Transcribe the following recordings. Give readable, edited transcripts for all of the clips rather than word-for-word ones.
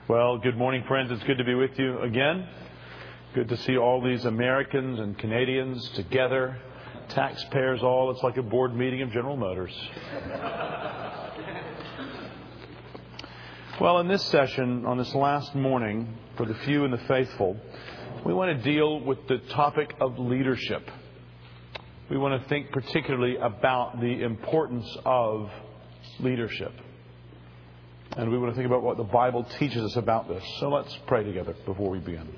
Well, good morning, friends. It's good to be with you again. Good to see all these Americans and Canadians together. Taxpayers all. It's like a board meeting of General Motors. Well, in this session, on this last morning, for the few and the faithful, we want to deal with the topic of leadership. We want to think particularly about the importance of leadership. And we want to think about what the Bible teaches us about this. So let's pray together before we begin.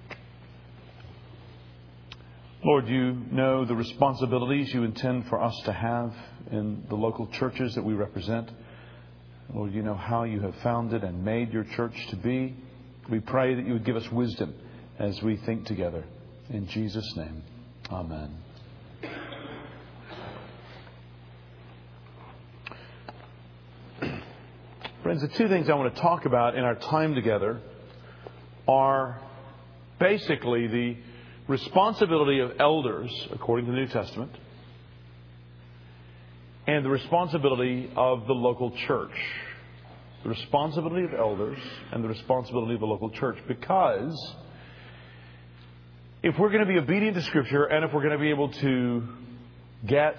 Lord, you know the responsibilities you intend for us to have in the local churches that we represent. Lord, you know how you have founded and made your church to be. We pray that you would give us wisdom as we think together. In Jesus' name, amen. Friends, the two things I want to talk about in our time together are basically the responsibility of elders, according to the New Testament, and the responsibility of the local church. The responsibility of elders and the responsibility of the local church. Because if we're going to be obedient to Scripture and if we're going to be able to get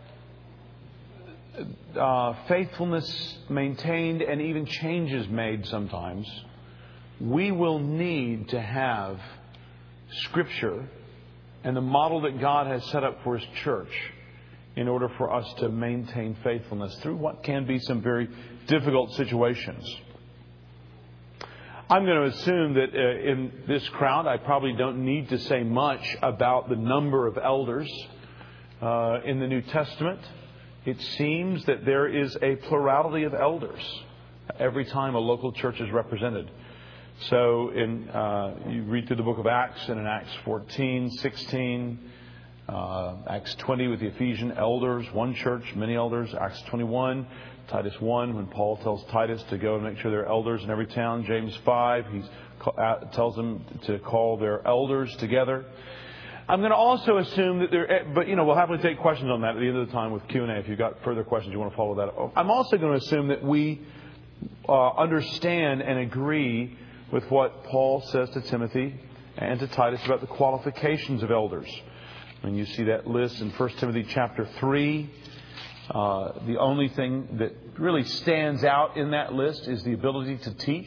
faithfulness maintained and even changes made sometimes, we will need to have Scripture and the model that God has set up for His church in order for us to maintain faithfulness through what can be some very difficult situations. I'm going to assume that in this crowd I probably don't need to say much about the number of elders in the New Testament. It seems that there is a plurality of elders every time a local church is represented. So you read through the book of Acts, and in Acts 14, 16, Acts 20 with the Ephesian elders, one church, many elders. Acts 21, Titus 1, when Paul tells Titus to go and make sure there are elders in every town. James 5, he tells them to call their elders together. I'm going to also assume that we'll happily take questions on that at the end of the time with Q&A. If you've got further questions, you want to follow that up. I'm also going to assume that we understand and agree with what Paul says to Timothy and to Titus about the qualifications of elders. When you see that list in 1 Timothy chapter 3, the only thing that really stands out in that list is the ability to teach.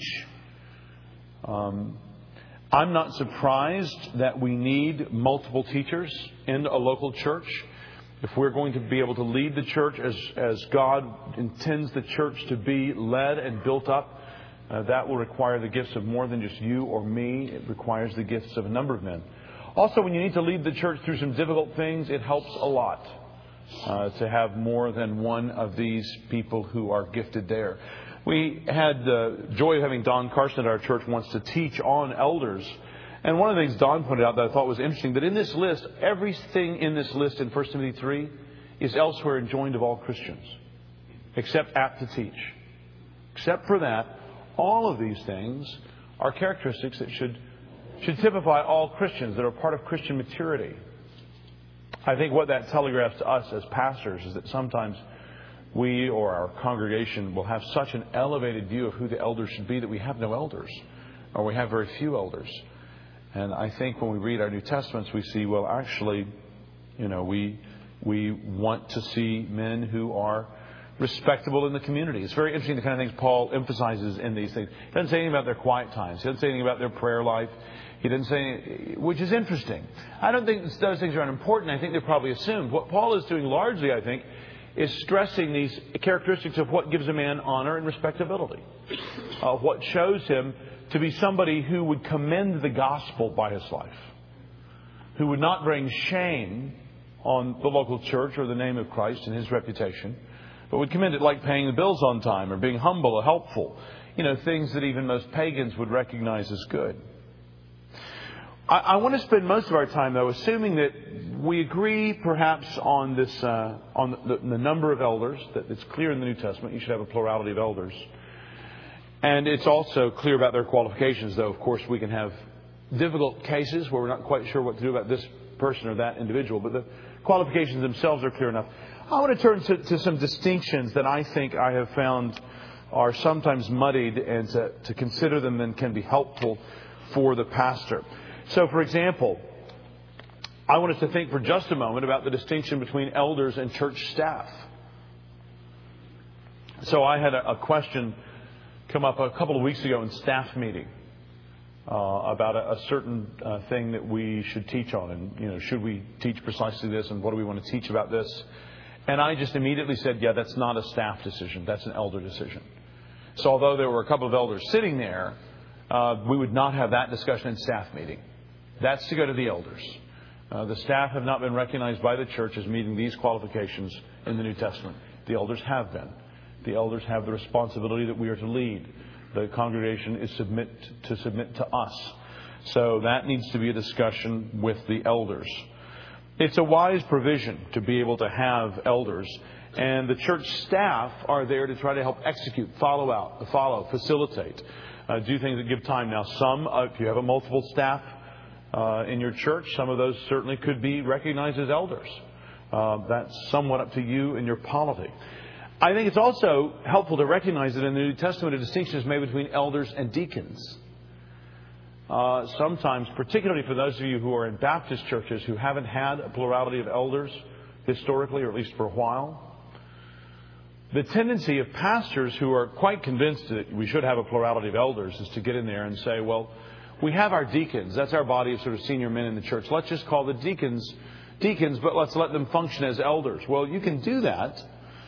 I'm not surprised that we need multiple teachers in a local church. If we're going to be able to lead the church as God intends the church to be led and built up, that will require the gifts of more than just you or me. It requires the gifts of a number of men. Also, when you need to lead the church through some difficult things, it helps a lot to have more than one of these people who are gifted there. We had the joy of having Don Carson at our church once to teach on elders. And one of the things Don pointed out that I thought was interesting, that in this list, everything in this list in 1 Timothy 3 is elsewhere enjoined of all Christians, except apt to teach. Except for that, all of these things are characteristics that should typify all Christians, that are part of Christian maturity. I think what that telegraphs to us as pastors is that sometimes we or our congregation will have such an elevated view of who the elders should be that we have no elders, or we have very few elders. And I think when we read our New Testaments, we see, well, actually, we want to see men who are respectable in the community. It's very interesting the kind of things Paul emphasizes in these things. He doesn't say anything about their quiet times. He doesn't say anything about their prayer life. He didn't say anything, which is interesting. I don't think those things are unimportant. I think they're probably assumed. What Paul is doing largely, I think, is stressing these characteristics of what gives a man honor and respectability. What shows him to be somebody who would commend the gospel by his life. Who would not bring shame on the local church or the name of Christ and His reputation, but would commend it like paying the bills on time or being humble or helpful. Things that even most pagans would recognize as good. I want to spend most of our time, though, assuming that we agree perhaps on this, on the number of elders, that it's clear in the New Testament you should have a plurality of elders. And it's also clear about their qualifications, though, of course, we can have difficult cases where we're not quite sure what to do about this person or that individual, but the qualifications themselves are clear enough. I want to turn to some distinctions that I think I have found are sometimes muddied, and to consider them then can be helpful for the pastor. So, for example, I want us to think for just a moment about the distinction between elders and church staff. So I had a question come up a couple of weeks ago in staff meeting about a certain thing that we should teach on. And, should we teach precisely this, and what do we want to teach about this? And I just immediately said, yeah, that's not a staff decision. That's an elder decision. So although there were a couple of elders sitting there, we would not have that discussion in staff meeting. That's to go to the elders. The staff have not been recognized by the church as meeting these qualifications in the New Testament. The elders have been. The elders have the responsibility that we are to lead. The congregation is to submit to us. So that needs to be a discussion with the elders. It's a wise provision to be able to have elders. And the church staff are there to try to help execute, follow, facilitate, do things that give time. Now, some, if you have a multiple staff in your church, some of those certainly could be recognized as elders. That's somewhat up to you and your polity. I think it's also helpful to recognize that in the New Testament a distinction is made between elders and deacons. Sometimes, particularly for those of you who are in Baptist churches who haven't had a plurality of elders historically, or at least for a while, the tendency of pastors who are quite convinced that we should have a plurality of elders is to get in there and say, well, we have our deacons. That's our body of sort of senior men in the church. Let's just call the deacons, but let's let them function as elders. Well, you can do that.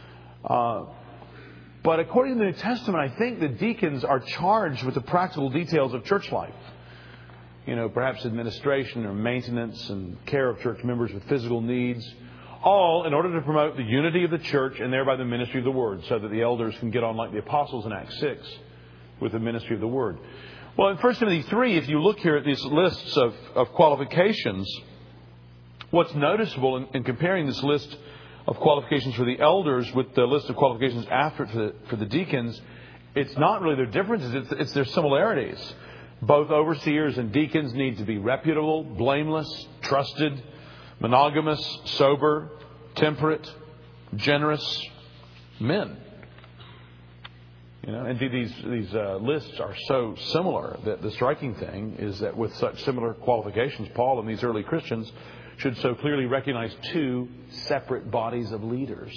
But according to the New Testament, I think the deacons are charged with the practical details of church life. Perhaps administration or maintenance and care of church members with physical needs, all in order to promote the unity of the church and thereby the ministry of the Word, so that the elders can get on like the apostles in Acts 6 with the ministry of the Word. Well, in 1 Timothy 3, if you look here at these lists of qualifications, what's noticeable in comparing this list of qualifications for the elders with the list of qualifications after it for the deacons, it's not really their differences, it's their similarities. Both overseers and deacons need to be reputable, blameless, trusted, monogamous, sober, temperate, generous men. Indeed, these lists are so similar that the striking thing is that with such similar qualifications, Paul and these early Christians should so clearly recognize two separate bodies of leaders.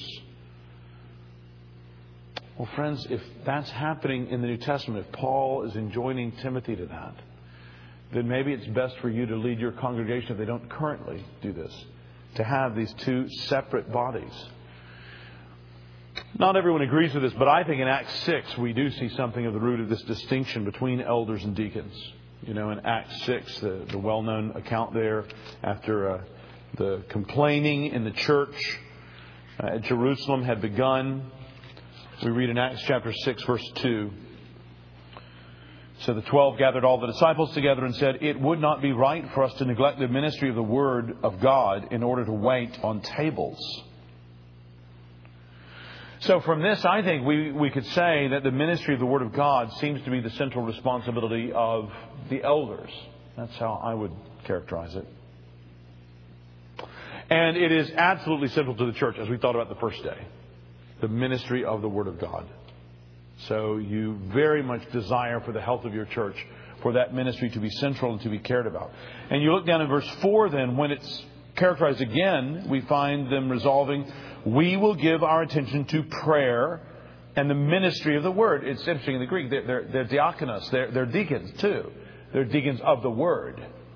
Well, friends, if that's happening in the New Testament, if Paul is enjoining Timothy to that, then maybe it's best for you to lead your congregation, if they don't currently do this, to have these two separate bodies. Not everyone agrees with this, but I think in Acts 6 we do see something of the root of this distinction between elders and deacons. In Acts 6, the well-known account there, after the complaining in the church at Jerusalem had begun, we read in Acts chapter 6, verse 2. So the 12 gathered all the disciples together and said, "It would not be right for us to neglect the ministry of the Word of God in order to wait on tables." So from this, I think we could say that the ministry of the Word of God seems to be the central responsibility of the elders. That's how I would characterize it. And it is absolutely central to the church, as we thought about the first day. The ministry of the Word of God. So you very much desire for the health of your church, for that ministry to be central and to be cared about. And you look down in verse 4 then, when it's characterized again, we find them resolving, we will give our attention to prayer and the ministry of the Word. It's interesting in the Greek, they're diakonos, they're deacons too. They're deacons of the Word.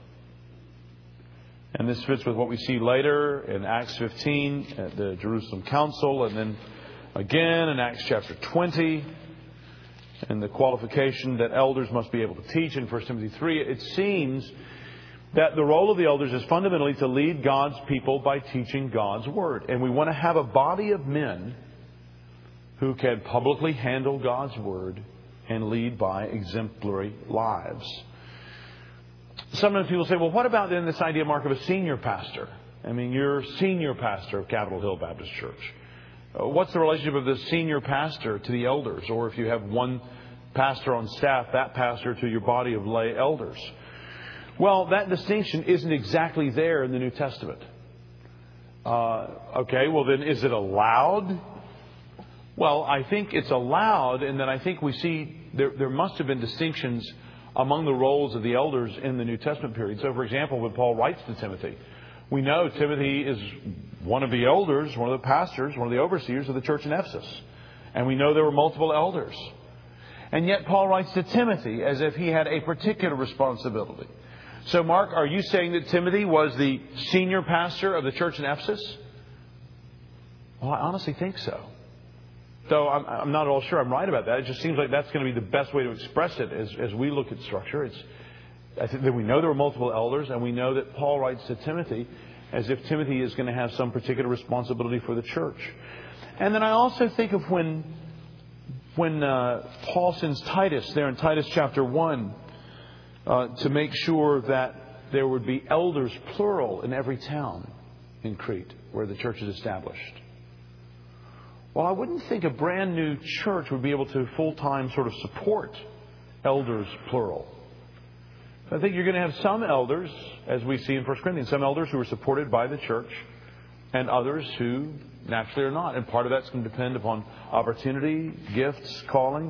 And this fits with what we see later in Acts 15 at the Jerusalem Council, and then again in Acts chapter 20, and the qualification that elders must be able to teach in 1 Timothy 3. It seems that the role of the elders is fundamentally to lead God's people by teaching God's Word. And we want to have a body of men who can publicly handle God's Word and lead by exemplary lives. Sometimes people say, well, what about then this idea, Mark, of a senior pastor? I mean, you're senior pastor of Capitol Hill Baptist Church. What's the relationship of the senior pastor to the elders? Or if you have one pastor on staff, that pastor to your body of lay elders? Well, that distinction isn't exactly there in the New Testament. Okay, well then is it allowed Well, I think it's allowed, and then I think we see there must have been distinctions among the roles of the elders in the New Testament period. So, for example, when Paul writes to Timothy, we know Timothy is one of the elders, one of the pastors, one of the overseers of the church in Ephesus. And we know there were multiple elders. And yet Paul writes to Timothy as if he had a particular responsibility. So, Mark, are you saying that Timothy was the senior pastor of the church in Ephesus? Well, I honestly think so. Though I'm not at all sure I'm right about that. It just seems like that's going to be the best way to express it as we look at structure. I think that we know there were multiple elders, and we know that Paul writes to Timothy as if Timothy is going to have some particular responsibility for the church. And then I also think of when Paul sends Titus there in Titus chapter 1 to make sure that there would be elders, plural, in every town in Crete where the church is established. Well, I wouldn't think a brand new church would be able to full-time sort of support elders, plural. I think you're going to have some elders, as we see in 1 Corinthians, some elders who are supported by the church and others who naturally are not. And part of that's going to depend upon opportunity, gifts, calling.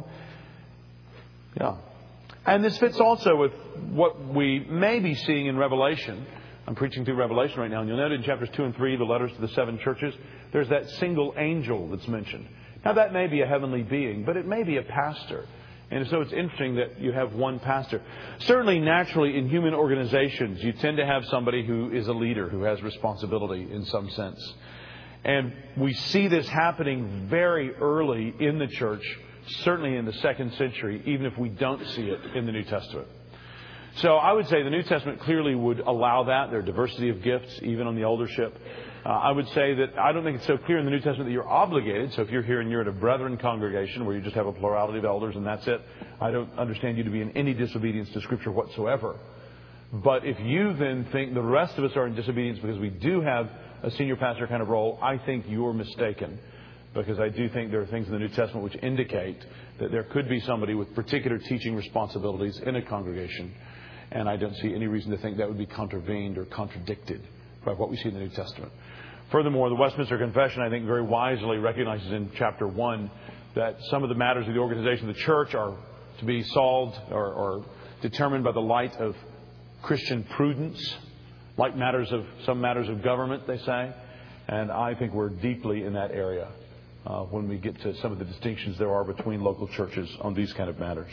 Yeah. And this fits also with what we may be seeing in Revelation. I'm preaching through Revelation right now, and you'll note in chapters 2 and 3, the letters to the 7 churches, there's that single angel that's mentioned. Now, that may be a heavenly being, but it may be a pastor. And so it's interesting that you have one pastor. Certainly, naturally, in human organizations, you tend to have somebody who is a leader, who has responsibility in some sense. And we see this happening very early in the church, certainly in the 2nd century, even if we don't see it in the New Testament. So I would say the New Testament clearly would allow that. There are diversity of gifts, even on the eldership. I would say that I don't think it's so clear in the New Testament that you're obligated. So if you're here and you're at a brethren congregation where you just have a plurality of elders and that's it, I don't understand you to be in any disobedience to Scripture whatsoever. But if you then think the rest of us are in disobedience because we do have a senior pastor kind of role, I think you're mistaken. Because I do think there are things in the New Testament which indicate that there could be somebody with particular teaching responsibilities in a congregation. And I don't see any reason to think that would be contravened or contradicted by what we see in the New Testament. Furthermore, the Westminster Confession, I think, very wisely recognizes in chapter 1 that some of the matters of the organization of the church are to be solved or determined by the light of Christian prudence, like some matters of government, they say. And I think we're deeply in that area when we get to some of the distinctions there are between local churches on these kind of matters.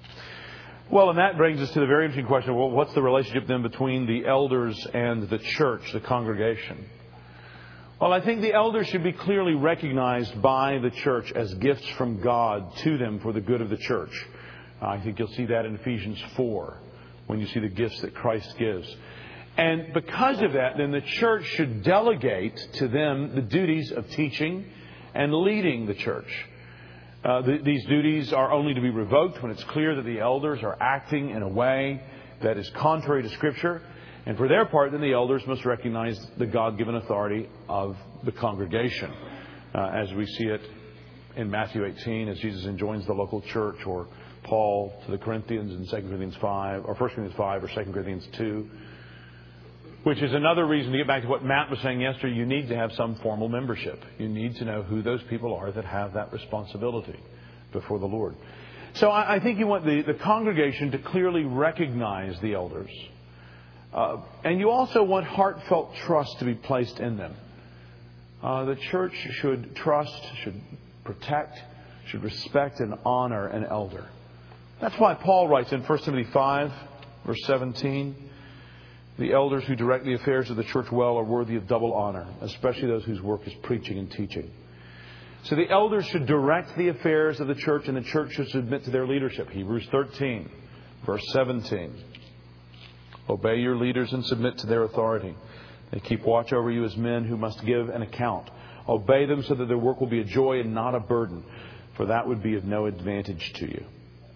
Well, and that brings us to the very interesting question, well, what's the relationship then between the elders and the church, the congregation? Well, I think the elders should be clearly recognized by the church as gifts from God to them for the good of the church. I think you'll see that in Ephesians 4 when you see the gifts that Christ gives. And because of that, then the church should delegate to them the duties of teaching and leading the church. These duties are only to be revoked when it's clear that the elders are acting in a way that is contrary to Scripture. And for their part, then the elders must recognize the God-given authority of the congregation, as we see it in Matthew 18, as Jesus enjoins the local church, or Paul to the Corinthians in 2 Corinthians 5, or 1 Corinthians 5, or 2 Corinthians 2. Which is another reason, to get back to what Matt was saying yesterday, you need to have some formal membership. You need to know who those people are that have that responsibility before the Lord. So I think you want the congregation to clearly recognize the elders. And you also want heartfelt trust to be placed in them. The church should trust, should protect, should respect and honor an elder. That's why Paul writes in 1 Timothy 5, verse 17, the elders who direct the affairs of the church well are worthy of double honor, especially those whose work is preaching and teaching. So the elders should direct the affairs of the church, and the church should submit to their leadership. Hebrews 13, verse 17. Obey your leaders and submit to their authority. They keep watch over you as men who must give an account. Obey them so that their work will be a joy and not a burden, for that would be of no advantage to you.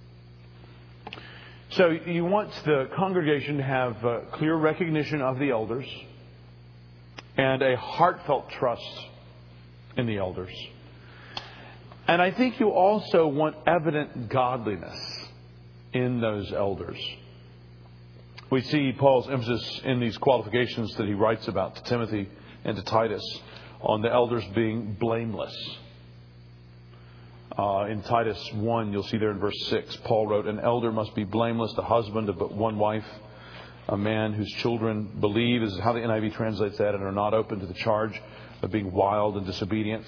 So you want the congregation to have clear recognition of the elders and a heartfelt trust in the elders. And I think you also want evident godliness in those elders. We see Paul's emphasis in these qualifications that he writes about to Timothy and to Titus on the elders being blameless. In Titus 1, you'll see there in verse 6, Paul wrote, "An elder must be blameless, the husband of but one wife, a man whose children believe," is how the NIV translates that, "and are not open to the charge of being wild and disobedient."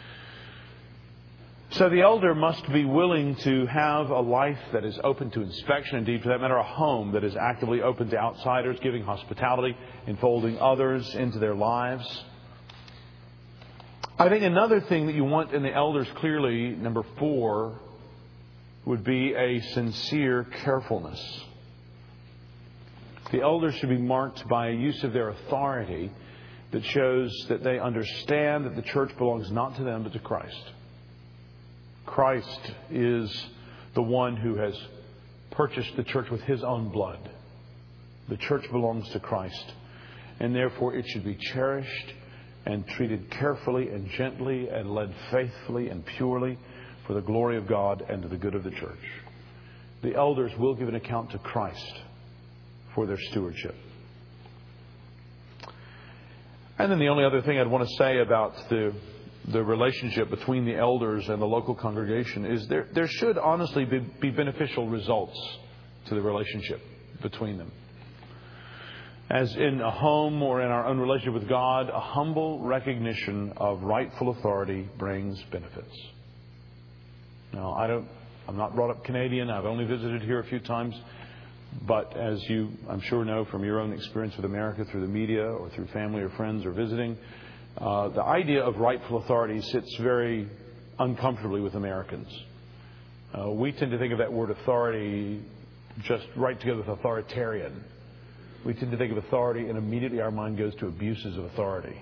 So the elder must be willing to have a life that is open to inspection, indeed, for that matter, a home that is actively open to outsiders, giving hospitality, enfolding others into their lives. I think another thing that you want in the elders, clearly, number 4, would be a sincere carefulness. The elders should be marked by a use of their authority that shows that they understand that the church belongs not to them but to Christ. Christ is the one who has purchased the church with His own blood. The church belongs to Christ, and therefore it should be cherished and treated carefully and gently and led faithfully and purely for the glory of God and to the good of the church. The elders will give an account to Christ for their stewardship. And then the only other thing I'd want to say about the relationship between the elders and the local congregation is there should honestly be beneficial results to the relationship between them. As in a home or in our own relationship with God, a humble recognition of rightful authority brings benefits. Now, I'm not brought up Canadian. I've only visited here a few times. But as you, I'm sure, know from your own experience with America through the media or through family or friends or visiting, the idea of rightful authority sits very uncomfortably with Americans. We tend to think of that word authority just right together with authoritarian. We tend to think of authority and immediately our mind goes to abuses of authority.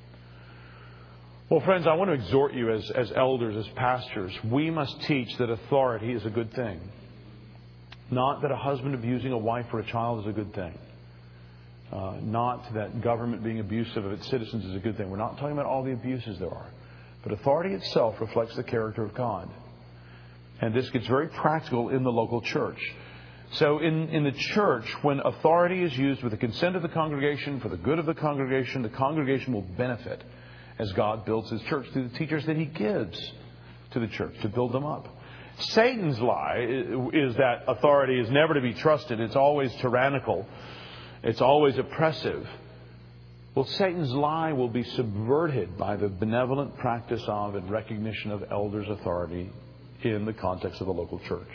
Well, friends, I want to exhort you as elders, as pastors, we must teach that authority is a good thing. Not that a husband abusing a wife or a child is a good thing. Not that government being abusive of its citizens is a good thing. We're not talking about all the abuses there are. But authority itself reflects the character of God. And this gets very practical in the local church. So in the church, when authority is used with the consent of the congregation, for the good of the congregation will benefit as God builds His church through the teachers that He gives to the church to build them up. Satan's lie is that authority is never to be trusted. It's always tyrannical. It's always oppressive. Well, Satan's lie will be subverted by the benevolent practice of and recognition of elders' authority in the context of the local church.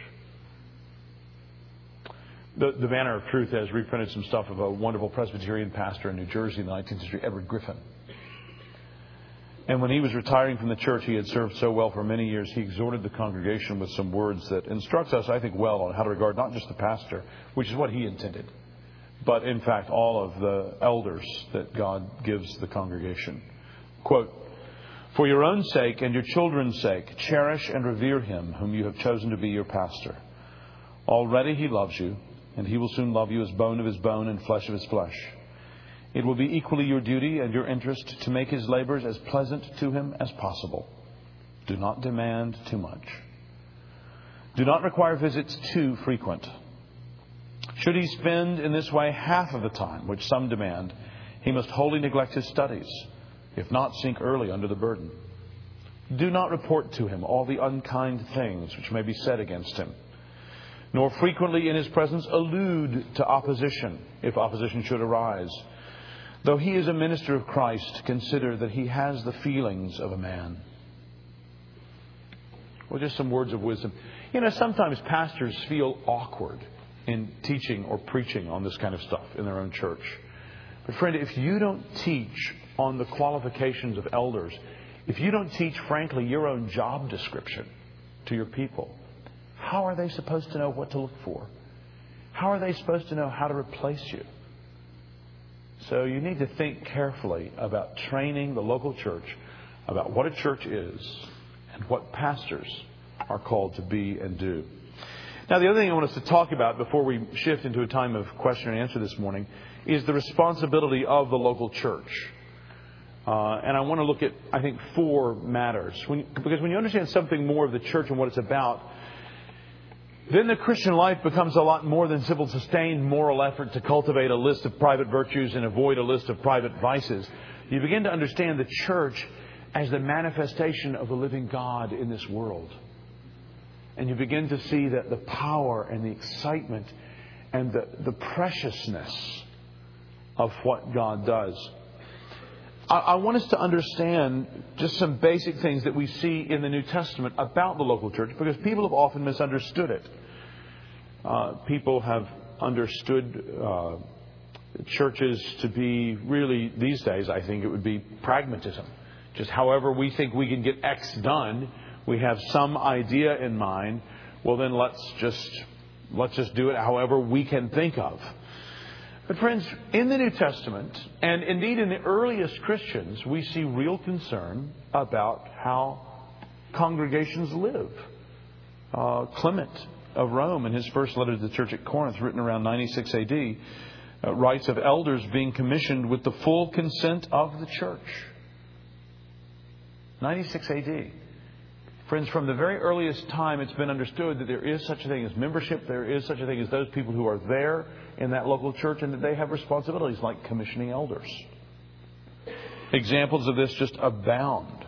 The Banner of Truth has reprinted some stuff of a wonderful Presbyterian pastor in New Jersey in the 19th century, Edward Griffin. And when he was retiring from the church he had served so well for many years, he exhorted the congregation with some words that instructs us, I think, well on how to regard not just the pastor, which is what he intended, but in fact all of the elders that God gives the congregation. Quote, "For your own sake and your children's sake, cherish and revere him whom you have chosen to be your pastor. Already he loves you, and he will soon love you as bone of his bone and flesh of his flesh. It will be equally your duty and your interest to make his labors as pleasant to him as possible. Do not demand too much. Do not require visits too frequent. Should he spend in this way half of the time, which some demand, he must wholly neglect his studies, if not sink early under the burden. Do not report to him all the unkind things which may be said against him, nor frequently in his presence allude to opposition, if opposition should arise. Though he is a minister of Christ, consider that he has the feelings of a man." Well, just some words of wisdom. You know, sometimes pastors feel awkward in teaching or preaching on this kind of stuff in their own church. But friend, if you don't teach on the qualifications of elders, if you don't teach, frankly, your own job description to your people, how are they supposed to know what to look for? How are they supposed to know how to replace you? So you need to think carefully about training the local church about what a church is and what pastors are called to be and do. Now, the other thing I want us to talk about before we shift into a time of question and answer this morning is the responsibility of the local church. And I want to look at, I think, 4 matters. Because when you understand something more of the church and what it's about, then the Christian life becomes a lot more than simple sustained moral effort to cultivate a list of private virtues and avoid a list of private vices. You begin to understand the church as the manifestation of the living God in this world. And you begin to see the power and the excitement and the preciousness of what God does. I want us to understand just some basic things that we see in the New Testament about the local church, because people have often misunderstood it. People have understood churches to be really, these days, I think it would be pragmatism. Just however we think we can get X done, we have some idea in mind. Well, then let's just do it however we can think of. But friends, in the New Testament, and indeed in the earliest Christians, we see real concern about how congregations live. Clement of Rome, in his first letter to the church at Corinth, written around 96 AD, writes of elders being commissioned with the full consent of the church. 96 AD. Friends, from the very earliest time, it's been understood that there is such a thing as membership. There is such a thing as those people who are there in that local church, and that they have responsibilities like commissioning elders. Examples of this just abound.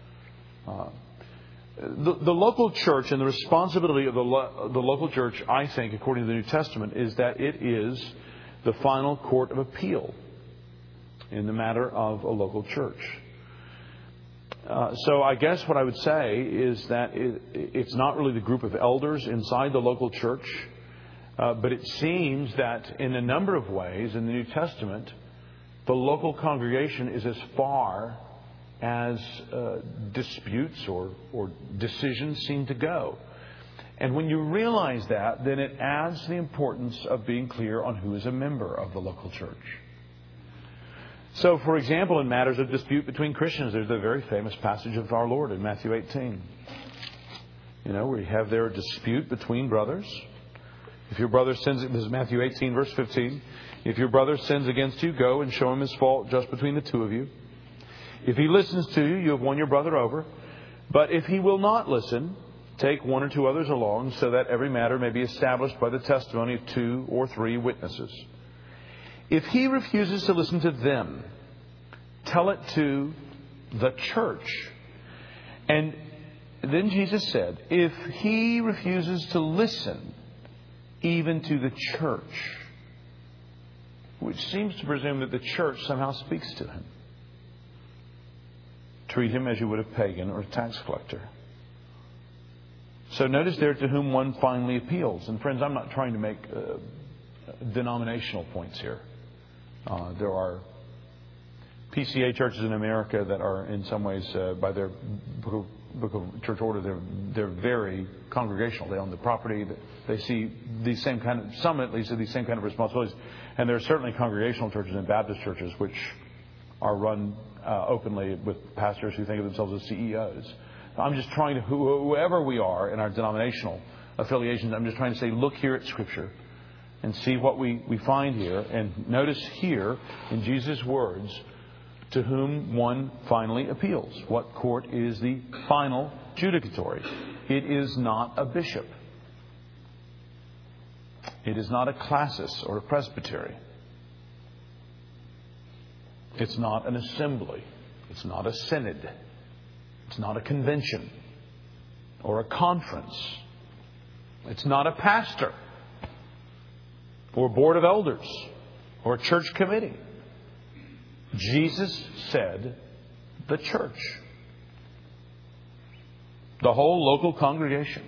The local church and the responsibility of the local church, I think, according to the New Testament, is that it is the final court of appeal in the matter of a local church. So I guess what I would say is that it's not really the group of elders inside the local church, but it seems that in a number of ways in the New Testament, the local congregation is as far as disputes or decisions seem to go. And when you realize that, then it adds the importance of being clear on who is a member of the local church. So, for example, in matters of dispute between Christians, there's the very famous passage of our Lord in Matthew 18. We have there a dispute between brothers. If your brother sins, this is Matthew 18, verse 15. If your brother sins against you, go and show him his fault just between the two of you. If he listens to you, you have won your brother over. But if he will not listen, take one or two others along, so that every matter may be established by the testimony of 2 or 3 witnesses. If he refuses to listen to them, tell it to the church. And then Jesus said, if he refuses to listen even to the church, which seems to presume that the church somehow speaks to him, treat him as you would a pagan or a tax collector. So notice there to whom one finally appeals. And friends, I'm not trying to make denominational points here. There are PCA churches in America that are in some ways, by their book of church order, they're very congregational. They own the property. They see these same kind of, some at least, these same kind of responsibilities. And there are certainly congregational churches and Baptist churches which are run openly with pastors who think of themselves as CEOs. I'm just trying to, whoever we are in our denominational affiliations, I'm just trying to say, look here at Scripture and see what we find here. And notice here in Jesus' words, to whom one finally appeals. What court is the final judicatory? It is not a bishop. It is not a classis or a presbytery. It's not an assembly. It's not a synod. It's not a convention or a conference. It's not a pastor or a board of elders or a church committee. Jesus said the church. The whole local congregation.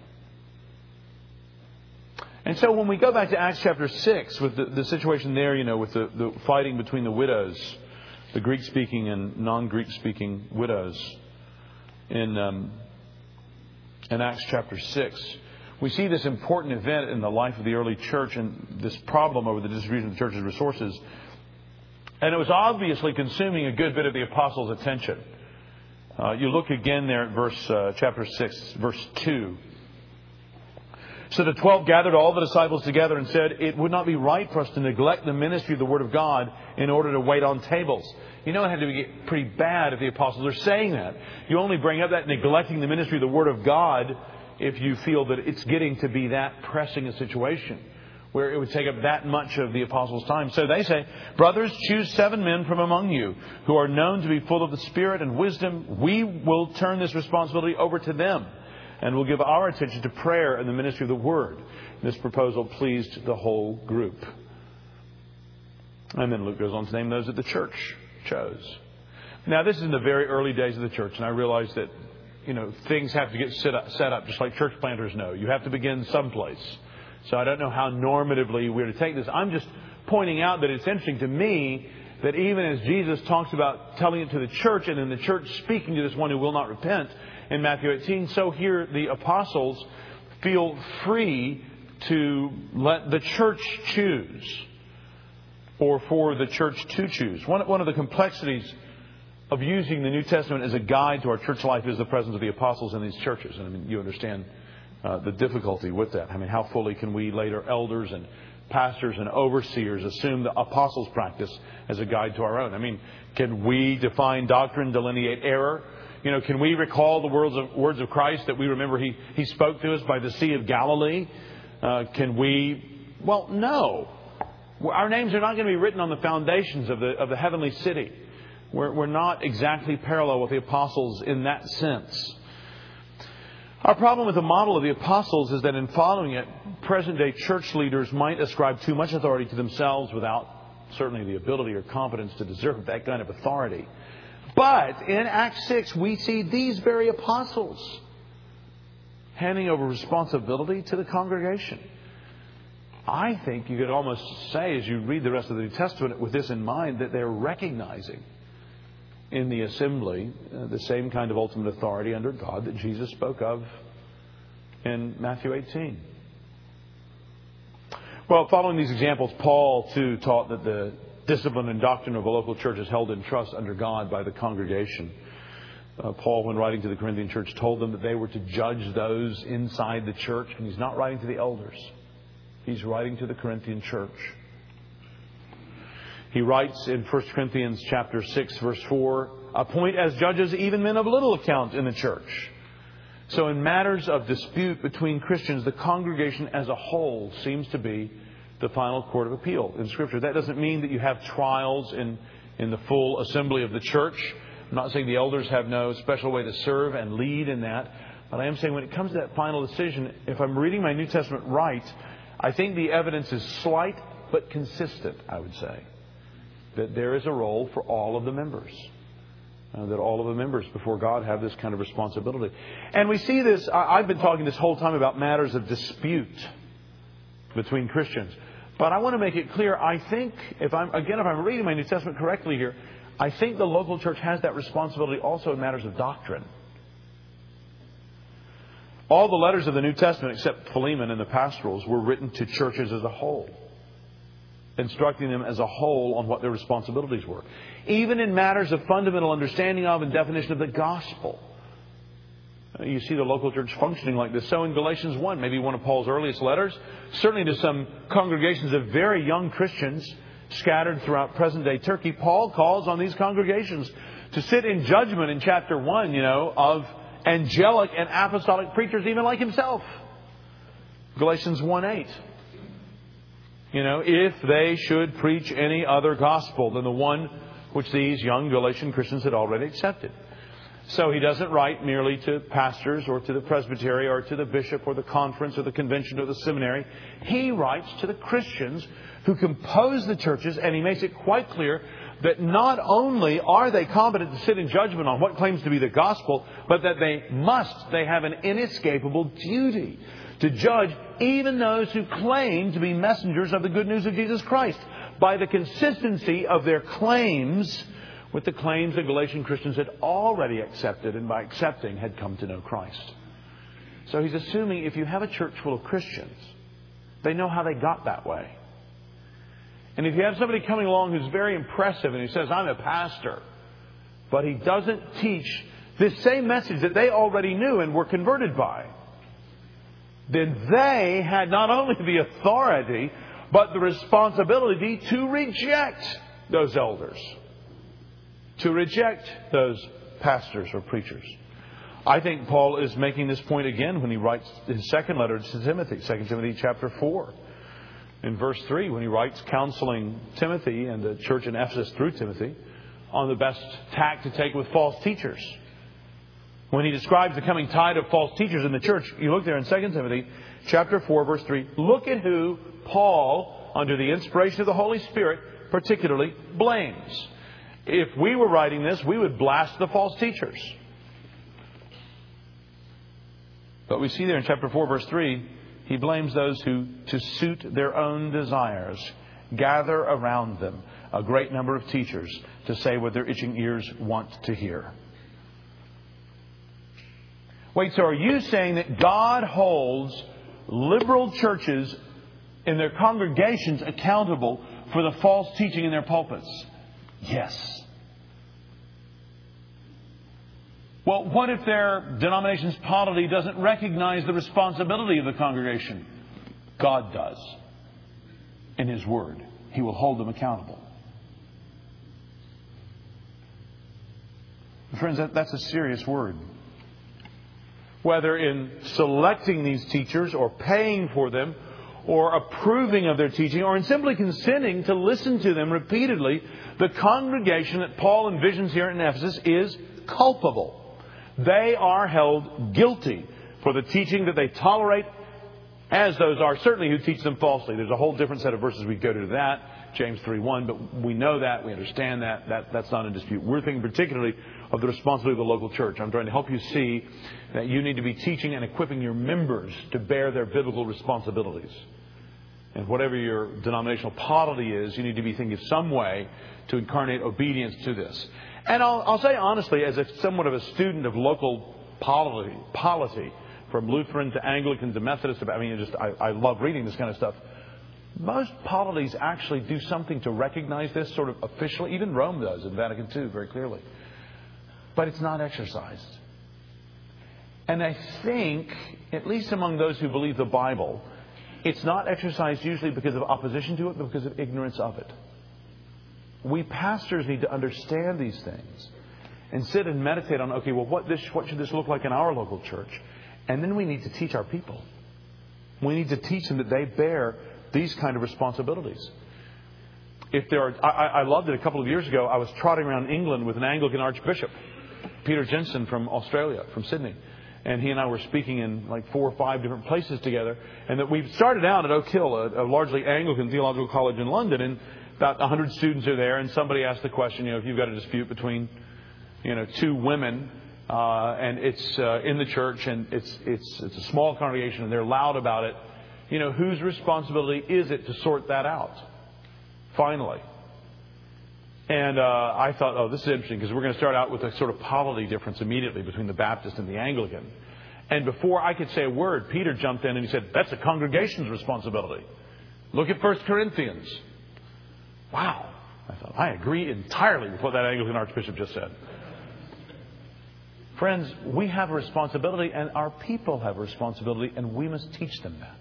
And so when we go back to Acts chapter 6 with the situation there, with the fighting between the widows, the Greek-speaking and non-Greek-speaking widows in Acts chapter 6, we see this important event in the life of the early church and this problem over the distribution of the church's resources. And it was obviously consuming a good bit of the apostles' attention. You look again there at chapter 6, verse 2. So the 12 gathered all the disciples together and said, it would not be right for us to neglect the ministry of the Word of God in order to wait on tables. It had to get pretty bad if the apostles are saying that. You only bring up that neglecting the ministry of the Word of God if you feel that it's getting to be that pressing a situation where it would take up that much of the apostles' time. So they say, brothers, choose 7 men from among you who are known to be full of the Spirit and wisdom. We will turn this responsibility over to them. and we'll give our attention to prayer and the ministry of the Word. This proposal pleased the whole group. And then Luke goes on to name those that the church chose. Now, this is in the very early days of the church, and I realize that, things have to get set up just like church planters know. You have to begin someplace. So I don't know how normatively we're to take this. I'm just pointing out that it's interesting to me that even as Jesus talks about telling it to the church, and then the church speaking to this one who will not repent in Matthew 18, so here the apostles feel free to let the church choose, or for the church to choose. One of the complexities of using the New Testament as a guide to our church life is the presence of the apostles in these churches. And you understand the difficulty with that. How fully can we later elders and pastors and overseers assume the apostles' practice as a guide to our own? Can we define doctrine, delineate error? Can we recall the words of Christ that we remember He spoke to us by the Sea of Galilee? Can we? Well, no. Our names are not going to be written on the foundations of the heavenly city. We're not exactly parallel with the apostles in that sense. Our problem with the model of the apostles is that in following it, present-day church leaders might ascribe too much authority to themselves without certainly the ability or competence to deserve that kind of authority. But in Acts 6, we see these very apostles handing over responsibility to the congregation. I think you could almost say, as you read the rest of the New Testament with this in mind, that they're recognizing in the assembly the same kind of ultimate authority under God that Jesus spoke of in Matthew 18. Well, following these examples, Paul too taught that the discipline and doctrine of a local church is held in trust under God by the congregation. Paul, when writing to the Corinthian church, told them that they were to judge those inside the church. And he's not writing to the elders. He's writing to the Corinthian church. He writes in 1 Corinthians chapter 6, verse 4, appoint as judges even men of little account in the church. So in matters of dispute between Christians, the congregation as a whole seems to be the final court of appeal in Scripture. That doesn't mean that you have trials in the full assembly of the church. I'm not saying the elders have no special way to serve and lead in that. But I am saying when it comes to that final decision, if I'm reading my New Testament right, I think the evidence is slight but consistent, I would say. That there is a role for all of the members. That all of the members before God have this kind of responsibility. And we see this, I've been talking this whole time about matters of dispute between Christians. But I want to make it clear, I think, if I'm reading my New Testament correctly here, I think the local church has that responsibility also in matters of doctrine. All the letters of the New Testament, except Philemon and the pastorals, were written to churches as a whole, instructing them as a whole on what their responsibilities were. Even in matters of fundamental understanding of and definition of the gospel. You see the local church functioning like this. So in Galatians 1, maybe one of Paul's earliest letters, certainly to some congregations of very young Christians scattered throughout present-day Turkey, Paul calls on these congregations to sit in judgment in chapter 1, of angelic and apostolic preachers, even like himself. Galatians 1:8. If they should preach any other gospel than the one which these young Galatian Christians had already accepted. So he doesn't write merely to pastors or to the presbytery or to the bishop or the conference or the convention or the seminary. He writes to the Christians who compose the churches, and he makes it quite clear that not only are they competent to sit in judgment on what claims to be the gospel, but that they have an inescapable duty to judge even those who claim to be messengers of the good news of Jesus Christ by the consistency of their claims with the claims the Galatian Christians had already accepted, and by accepting had come to know Christ. So he's assuming if you have a church full of Christians, they know how they got that way. And if you have somebody coming along who's very impressive and who says, I'm a pastor, but he doesn't teach this same message that they already knew and were converted by, then they had not only the authority, but the responsibility to reject those elders, to reject those pastors or preachers. I think Paul is making this point again when he writes his second letter to Timothy, 2 Timothy chapter 4. In verse 3, when he writes counseling Timothy and the church in Ephesus through Timothy on the best tack to take with false teachers. When he describes the coming tide of false teachers in the church, you look there in 2 Timothy chapter 4, verse 3. Look at who Paul, under the inspiration of the Holy Spirit, particularly blames. If we were writing this, we would blast the false teachers. But we see there in chapter 4, verse 3, he blames those who, to suit their own desires, gather around them a great number of teachers to say what their itching ears want to hear. Wait, so are you saying that God holds liberal churches in their congregations accountable for the false teaching in their pulpits? Yes. Well, what if their denomination's polity doesn't recognize the responsibility of the congregation? God does. In His Word. He will hold them accountable. Friends, that's a serious word. Whether in selecting these teachers or paying for them or approving of their teaching or in simply consenting to listen to them repeatedly, the congregation that Paul envisions here in Ephesus is culpable. They are held guilty for the teaching that they tolerate, as those are certainly who teach them falsely. There's a whole different set of verses we go to that, James 3:1, but we know that, we understand that's not in dispute. We're thinking particularly of the responsibility of the local church. I'm trying to help you see that you need to be teaching and equipping your members to bear their biblical responsibilities. And whatever your denominational polity is, you need to be thinking of some way to incarnate obedience to this. And I'll say honestly, as somewhat of a student of local polity, from Lutheran to Anglican to Methodist, I love reading this kind of stuff. Most polities actually do something to recognize this sort of officially. Even Rome does in Vatican II very clearly. But it's not exercised. And I think, at least among those who believe the Bible, it's not exercised usually because of opposition to it, but because of ignorance of it. We pastors need to understand these things and sit and meditate on, okay, well, what should this look like in our local church? And then we need to teach our people. We need to teach them that they bear these kind of responsibilities. I loved it a couple of years ago. I was trotting around England with an Anglican Archbishop, Peter Jensen from Australia, from Sydney. And he and I were speaking in like 4 or 5 different places together. And that we started out at Oak Hill, a largely Anglican theological college in London. And about 100 students are there. And somebody asked the question, if you've got a dispute between, 2 women, and it's in the church, and it's a small congregation, and they're loud about it, whose responsibility is it to sort that out? Finally. And I thought, this is interesting, because we're going to start out with a sort of polity difference immediately between the Baptist and the Anglican. And before I could say a word, Peter jumped in and he said, that's the congregation's responsibility. Look at 1 Corinthians. Wow. I thought, I agree entirely with what that Anglican Archbishop just said. Friends, we have a responsibility, and our people have a responsibility, and we must teach them that.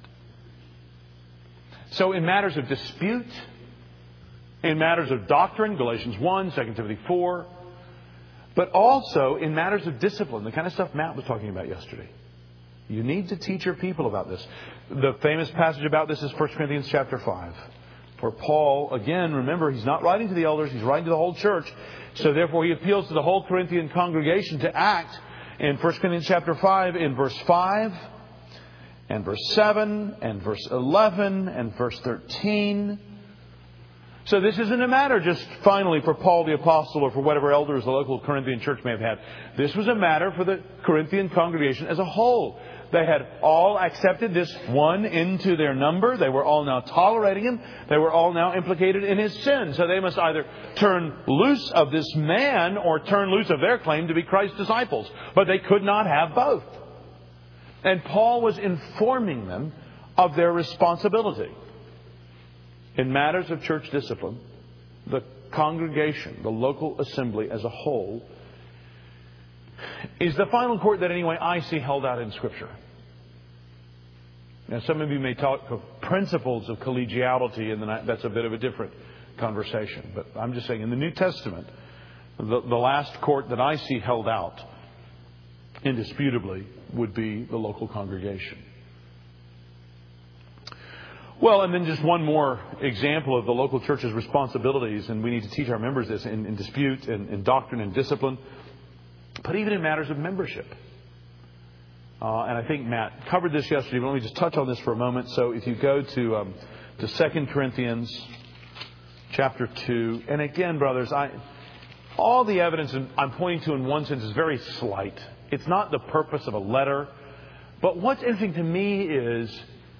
So in matters of dispute, in matters of doctrine, Galatians 1, 2 Timothy 4, but also in matters of discipline, the kind of stuff Matt was talking about yesterday. You need to teach your people about this. The famous passage about this is 1 Corinthians chapter 5, where Paul, again, remember, he's not writing to the elders, he's writing to the whole church. So therefore he appeals to the whole Corinthian congregation to act in 1 Corinthians chapter 5 in verse 5 and verse 7 and verse 11 and verse 13. So this isn't a matter just finally for Paul the Apostle or for whatever elders the local Corinthian church may have had. This was a matter for the Corinthian congregation as a whole. They had all accepted this one into their number. They were all now tolerating him. They were all now implicated in his sin. So they must either turn loose of this man or turn loose of their claim to be Christ's disciples. But they could not have both. And Paul was informing them of their responsibility. In matters of church discipline, the congregation, the local assembly as a whole, is the final court that anyway I see held out in Scripture. Now, some of you may talk of principles of collegiality, and that's a bit of a different conversation. But I'm just saying, in the New Testament, the last court that I see held out, indisputably, would be the local congregation. Well, and then just one more example of the local church's responsibilities, and we need to teach our members this in dispute, in doctrine and discipline, but even in matters of membership. And I think Matt covered this yesterday, but let me just touch on this for a moment. So if you go to 2 Corinthians chapter 2, and again, brothers, all the evidence I'm pointing to in one sense is very slight. It's not the purpose of a letter. But what's interesting to me is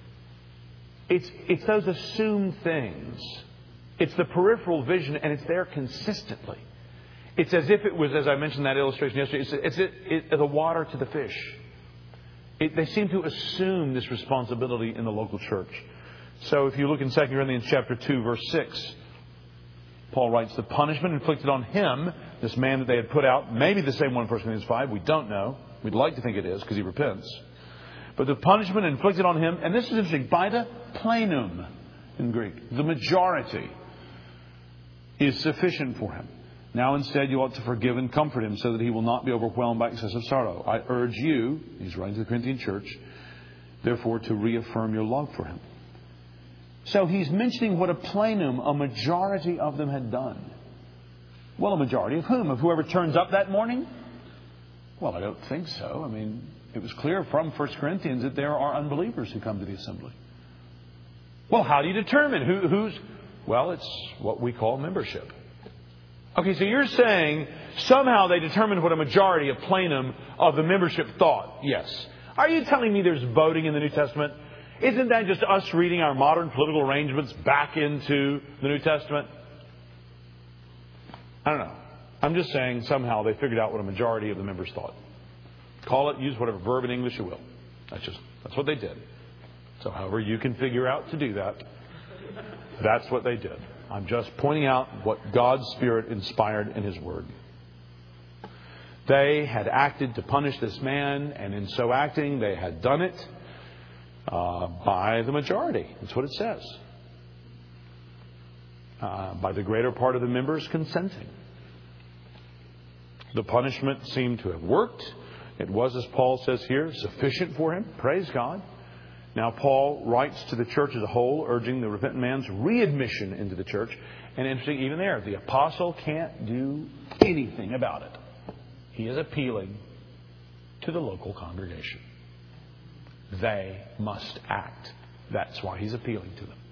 it's those assumed things. It's the peripheral vision, and it's there consistently. It's as if it was, as I mentioned that illustration yesterday, it's the water to the fish. They seem to assume this responsibility in the local church. So if you look in 2 Corinthians chapter 2, verse 6, Paul writes, the punishment inflicted on him, this man that they had put out, maybe the same one in 1 Corinthians 5, we don't know. We'd like to think it is because he repents. But the punishment inflicted on him, and this is interesting, by the plenum in Greek, the majority, is sufficient for him. Now instead you ought to forgive and comfort him so that he will not be overwhelmed by excessive sorrow. I urge you, he's writing to the Corinthian church, therefore to reaffirm your love for him. So he's mentioning what a plenum, a majority of them had done. Well, a majority of whom? Of whoever turns up that morning? Well, I don't think so. I mean, it was clear from 1 Corinthians that there are unbelievers who come to the assembly. Well, how do you determine who's... Well, it's what we call membership. Okay, so you're saying somehow they determined what a majority, a plenum of the membership thought. Yes. Are you telling me there's voting in the New Testament? Isn't that just us reading our modern political arrangements back into the New Testament? I don't know. I'm just saying somehow they figured out what a majority of the members thought. Call it, use whatever verb in English you will. That's what they did. So however you can figure out to do that, that's what they did. I'm just pointing out what God's Spirit inspired in His Word. They had acted to punish this man, and in so acting, they had done it by the majority. That's what it says. By the greater part of the members consenting. The punishment seemed to have worked. It was, as Paul says here, sufficient for him. Praise God. Now, Paul writes to the church as a whole, urging the repentant man's readmission into the church. And interesting, even there, the apostle can't do anything about it. He is appealing to the local congregation. They must act. That's why he's appealing to them.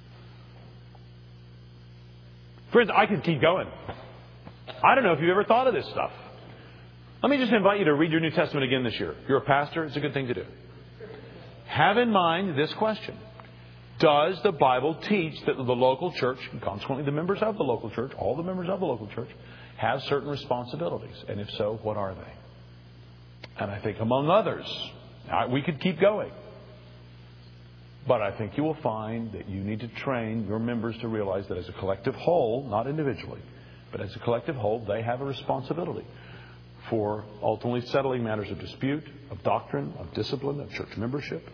Friends, I could keep going. I don't know if you've ever thought of this stuff. Let me just invite you to read your New Testament again this year. If you're a pastor, it's a good thing to do. Have in mind this question. Does the Bible teach that the local church, and consequently the members of the local church, all the members of the local church, have certain responsibilities? And if so, what are they? And I think among others, we could keep going. But I think you will find that you need to train your members to realize that as a collective whole, not individually, but as a collective whole, they have a responsibility for ultimately settling matters of dispute, of doctrine, of discipline, of church membership.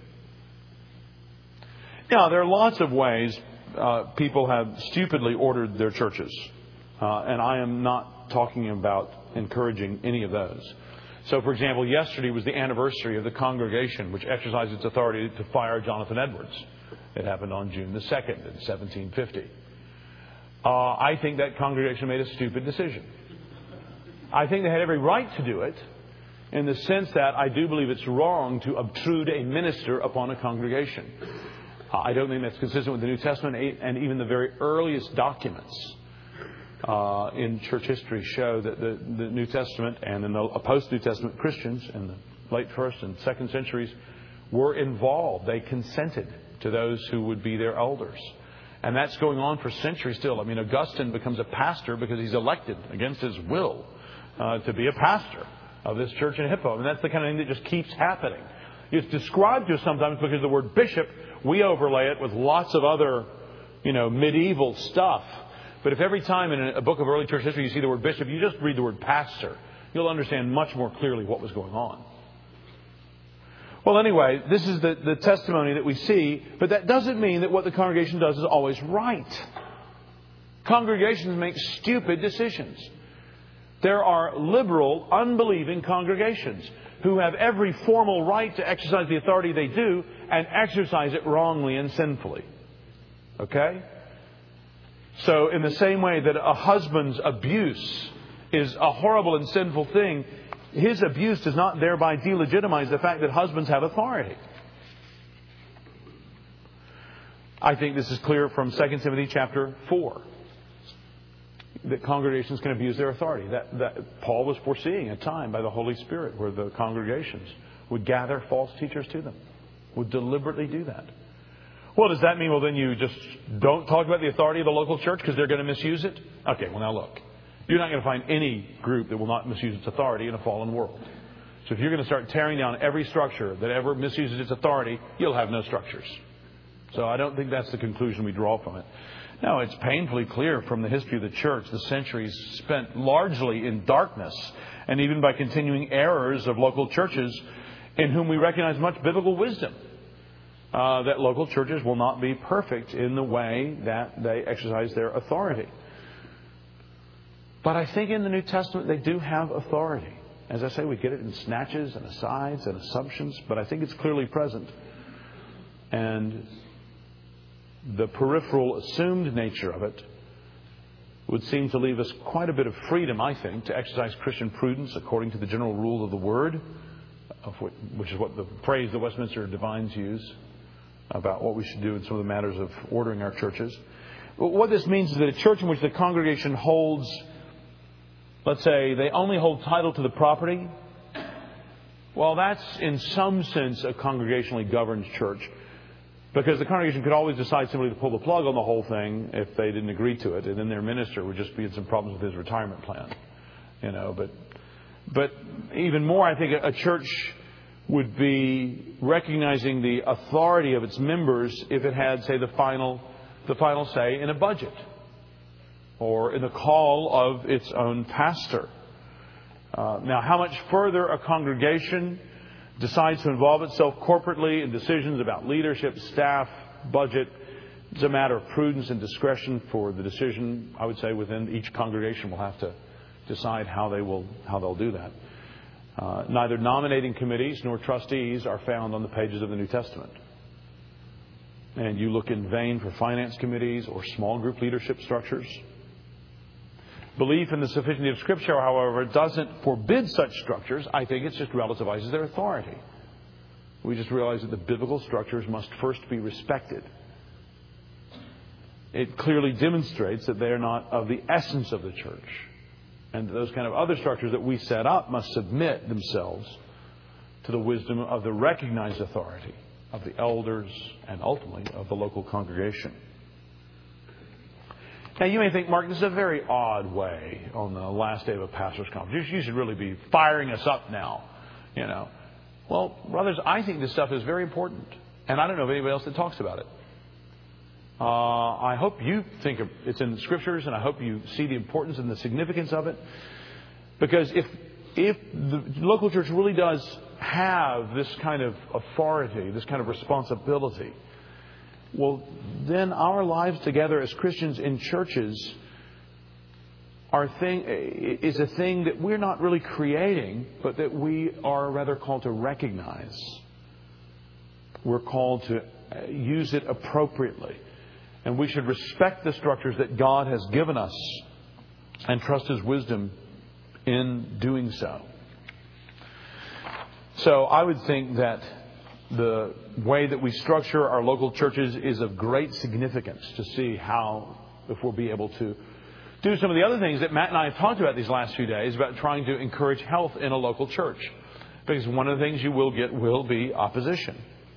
Now, there are lots of ways people have stupidly ordered their churches. And I am not talking about encouraging any of those. So, for example, yesterday was the anniversary of the congregation which exercised its authority to fire Jonathan Edwards. It happened on June the 2nd in 1750. I think that congregation made a stupid decision. I think they had every right to do it in the sense that I do believe it's wrong to obtrude a minister upon a congregation. I don't think that's consistent with the New Testament, and even the very earliest documents in church history show that the New Testament and in the post-New Testament Christians in the late 1st and 2nd centuries were involved. They consented to those who would be their elders. And that's going on for centuries still. I mean, Augustine becomes a pastor because he's elected against his will to be a pastor of this church in Hippo. And that's the kind of thing that just keeps happening. It's described to us sometimes because the word bishop, we overlay it with lots of other, medieval stuff. But if every time in a book of early church history you see the word bishop, you just read the word pastor, you'll understand much more clearly what was going on. Well, anyway, this is the testimony that we see, but that doesn't mean that what the congregation does is always right. Congregations make stupid decisions. There are liberal, unbelieving congregations who have every formal right to exercise the authority they do and exercise it wrongly and sinfully. Okay? So in the same way that a husband's abuse is a horrible and sinful thing, his abuse does not thereby delegitimize the fact that husbands have authority. I think this is clear from 2 Timothy chapter 4. That congregations can abuse their authority. That Paul was foreseeing a time by the Holy Spirit where the congregations would gather false teachers to them. Would deliberately do that. Well, does that mean, well, then you just don't talk about the authority of the local church because they're going to misuse it? Okay, well, now look. You're not going to find any group that will not misuse its authority in a fallen world. So if you're going to start tearing down every structure that ever misuses its authority, you'll have no structures. So I don't think that's the conclusion we draw from it. No, it's painfully clear from the history of the church, the centuries spent largely in darkness, and even by continuing errors of local churches in whom we recognize much biblical wisdom, that local churches will not be perfect in the way that they exercise their authority. But I think in the New Testament they do have authority. As I say, we get it in snatches and asides and assumptions, but I think it's clearly present. And the peripheral assumed nature of it would seem to leave us quite a bit of freedom, I think, to exercise Christian prudence according to the general rule of the Word, which is what the phrase the Westminster Divines use about what we should do in some of the matters of ordering our churches. What this means is that a church in which the congregation holds, let's say, they only hold title to the property, well, that's in some sense a congregationally governed church. Because the congregation could always decide simply to pull the plug on the whole thing if they didn't agree to it, and then their minister would just be in some problems with his retirement plan, But even more, I think a church would be recognizing the authority of its members if it had, say, the final say in a budget or in the call of its own pastor. Now, how much further a congregation decides to involve itself corporately in decisions about leadership, staff, budget, it's a matter of prudence and discretion for the decision, I would say, within each congregation will have to decide how they'll do that. Neither nominating committees nor trustees are found on the pages of the New Testament. And you look in vain for finance committees or small group leadership structures. Belief in the sufficiency of Scripture, however, doesn't forbid such structures. I think it just relativizes their authority. We just realize that the biblical structures must first be respected. It clearly demonstrates that they are not of the essence of the church. And those kind of other structures that we set up must submit themselves to the wisdom of the recognized authority of the elders and ultimately of the local congregation. Now, you may think, Mark, this is a very odd way on the last day of a pastor's conference. You should really be firing us up now, Well, brothers, I think this stuff is very important. And I don't know of anybody else that talks about it. I hope you think it's in the Scriptures, and I hope you see the importance and the significance of it. Because if the local church really does have this kind of authority, this kind of responsibility, well, then our lives together as Christians in churches is a thing that we're not really creating, but that we are rather called to recognize. We're called to use it appropriately. And we should respect the structures that God has given us and trust His wisdom in doing so. So I would think that the way that we structure our local churches is of great significance to see if we'll be able to do some of the other things that Matt and I have talked about these last few days about trying to encourage health in a local church. Because one of the things you will get will be opposition.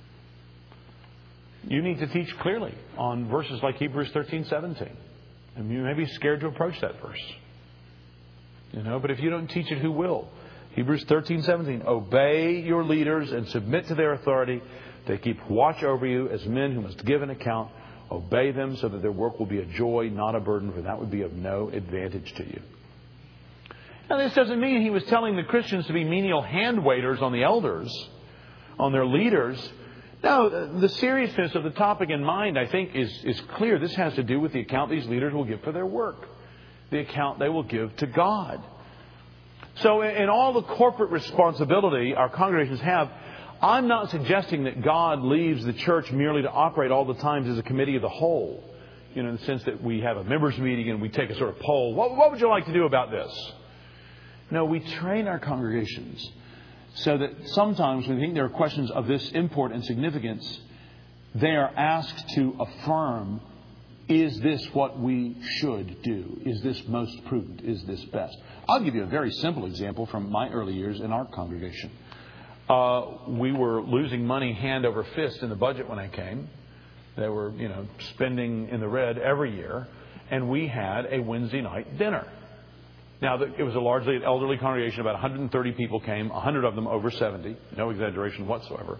You need to teach clearly on verses like Hebrews 13:17. And you may be scared to approach that verse. But if you don't teach it, who will? Hebrews 13:17. Obey your leaders and submit to their authority. They keep watch over you as men who must give an account. Obey them so that their work will be a joy, not a burden, for that would be of no advantage to you. Now, this doesn't mean he was telling the Christians to be menial hand waiters on the elders, on their leaders. No, the seriousness of the topic in mind, I think, is clear. This has to do with the account these leaders will give for their work, the account they will give to God. So in all the corporate responsibility our congregations have, I'm not suggesting that God leaves the church merely to operate all the times as a committee of the whole. In the sense that we have a members meeting and we take a sort of poll. What would you like to do about this? No, we train our congregations so that sometimes when we think there are questions of this import and significance, they are asked to affirm, is this what we should do? Is this most prudent? Is this best? I'll give you a very simple example from my early years in our congregation. We were losing money hand over fist in the budget when I came. They were, spending in the red every year. And we had a Wednesday night dinner. Now, it was a largely elderly congregation. About 130 people came, 100 of them over 70. No exaggeration whatsoever.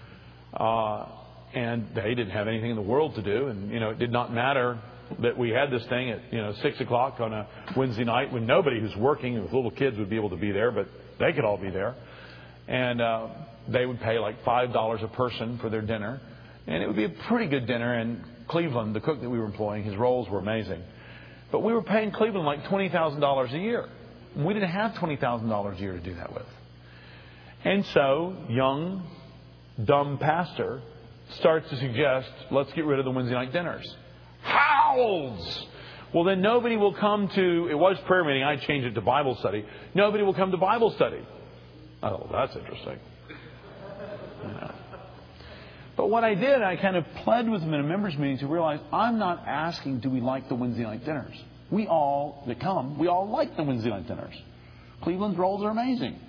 And they didn't have anything in the world to do. And, it did not matter that we had this thing at, 6 o'clock on a Wednesday night when nobody who's working with little kids would be able to be there, but they could all be there. And they would pay like $5 a person for their dinner. And it would be a pretty good dinner. And Cleveland, the cook that we were employing, his rolls were amazing. But we were paying Cleveland like $20,000 a year. We didn't have $20,000 a year to do that with. And so, young, dumb pastor starts to suggest, let's get rid of the Wednesday night dinners. Howls! Well, then nobody will come to, it was prayer meeting, I changed it to Bible study. Nobody will come to Bible study. Oh, that's interesting. But what I did, I kind of pled with them in a members' meeting to realize I'm not asking, do we like the Wednesday night dinners? We all like the Wednesday night dinners. Cleveland's rolls are amazing.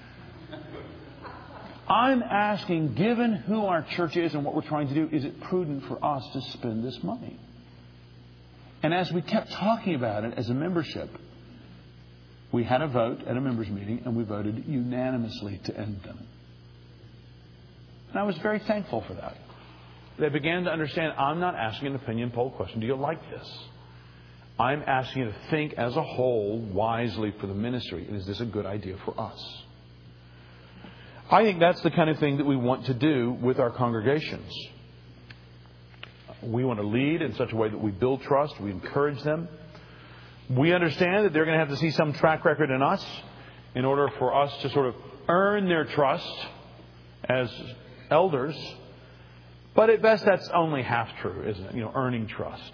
I'm asking, given who our church is and what we're trying to do, is it prudent for us to spend this money? And as we kept talking about it as a membership, we had a vote at a members' meeting and we voted unanimously to end them. And I was very thankful for that. They began to understand, I'm not asking an opinion poll question. Do you like this? I'm asking you to think as a whole wisely for the ministry. Is this a good idea for us? I think that's the kind of thing that we want to do with our congregations. We want to lead in such a way that we build trust, we encourage them. We understand that they're going to have to see some track record in us in order for us to sort of earn their trust as elders. But at best, that's only half true, isn't it? Earning trust.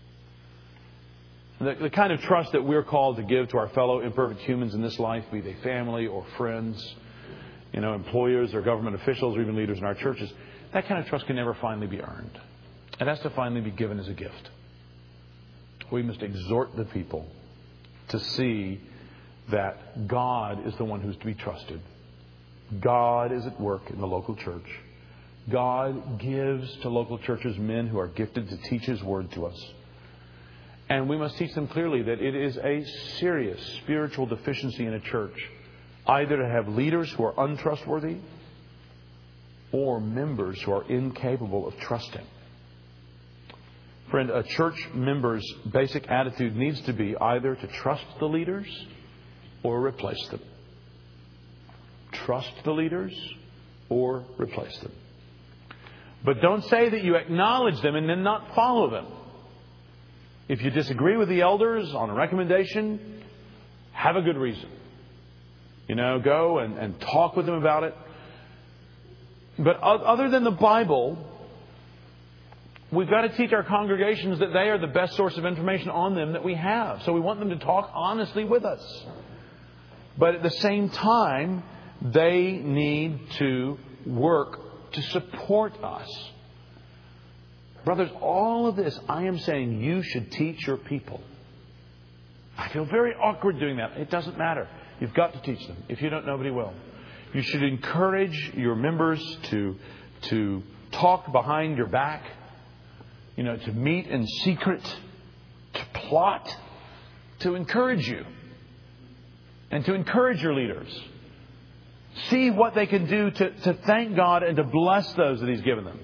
The kind of trust that we're called to give to our fellow imperfect humans in this life, be they family or friends, employers or government officials or even leaders in our churches, that kind of trust can never finally be earned. It has to finally be given as a gift. We must exhort the people to see that God is the one who's to be trusted. God is at work in the local church. God gives to local churches men who are gifted to teach His Word to us. And we must teach them clearly that it is a serious spiritual deficiency in a church either to have leaders who are untrustworthy or members who are incapable of trusting. Friend, a church member's basic attitude needs to be either to trust the leaders or replace them. Trust the leaders or replace them. But don't say that you acknowledge them and then not follow them. If you disagree with the elders on a recommendation, have a good reason. Go and talk with them about it. But other than the Bible, we've got to teach our congregations that they are the best source of information on them that we have. So we want them to talk honestly with us. But at the same time, they need to work to support us. Brothers, all of this, I am saying you should teach your people. I feel very awkward doing that. It doesn't matter. You've got to teach them. If you don't, nobody will. You should encourage your members to talk behind your back, to meet in secret, to plot, to encourage you, and to encourage your leaders. See what they can do to thank God and to bless those that He's given them.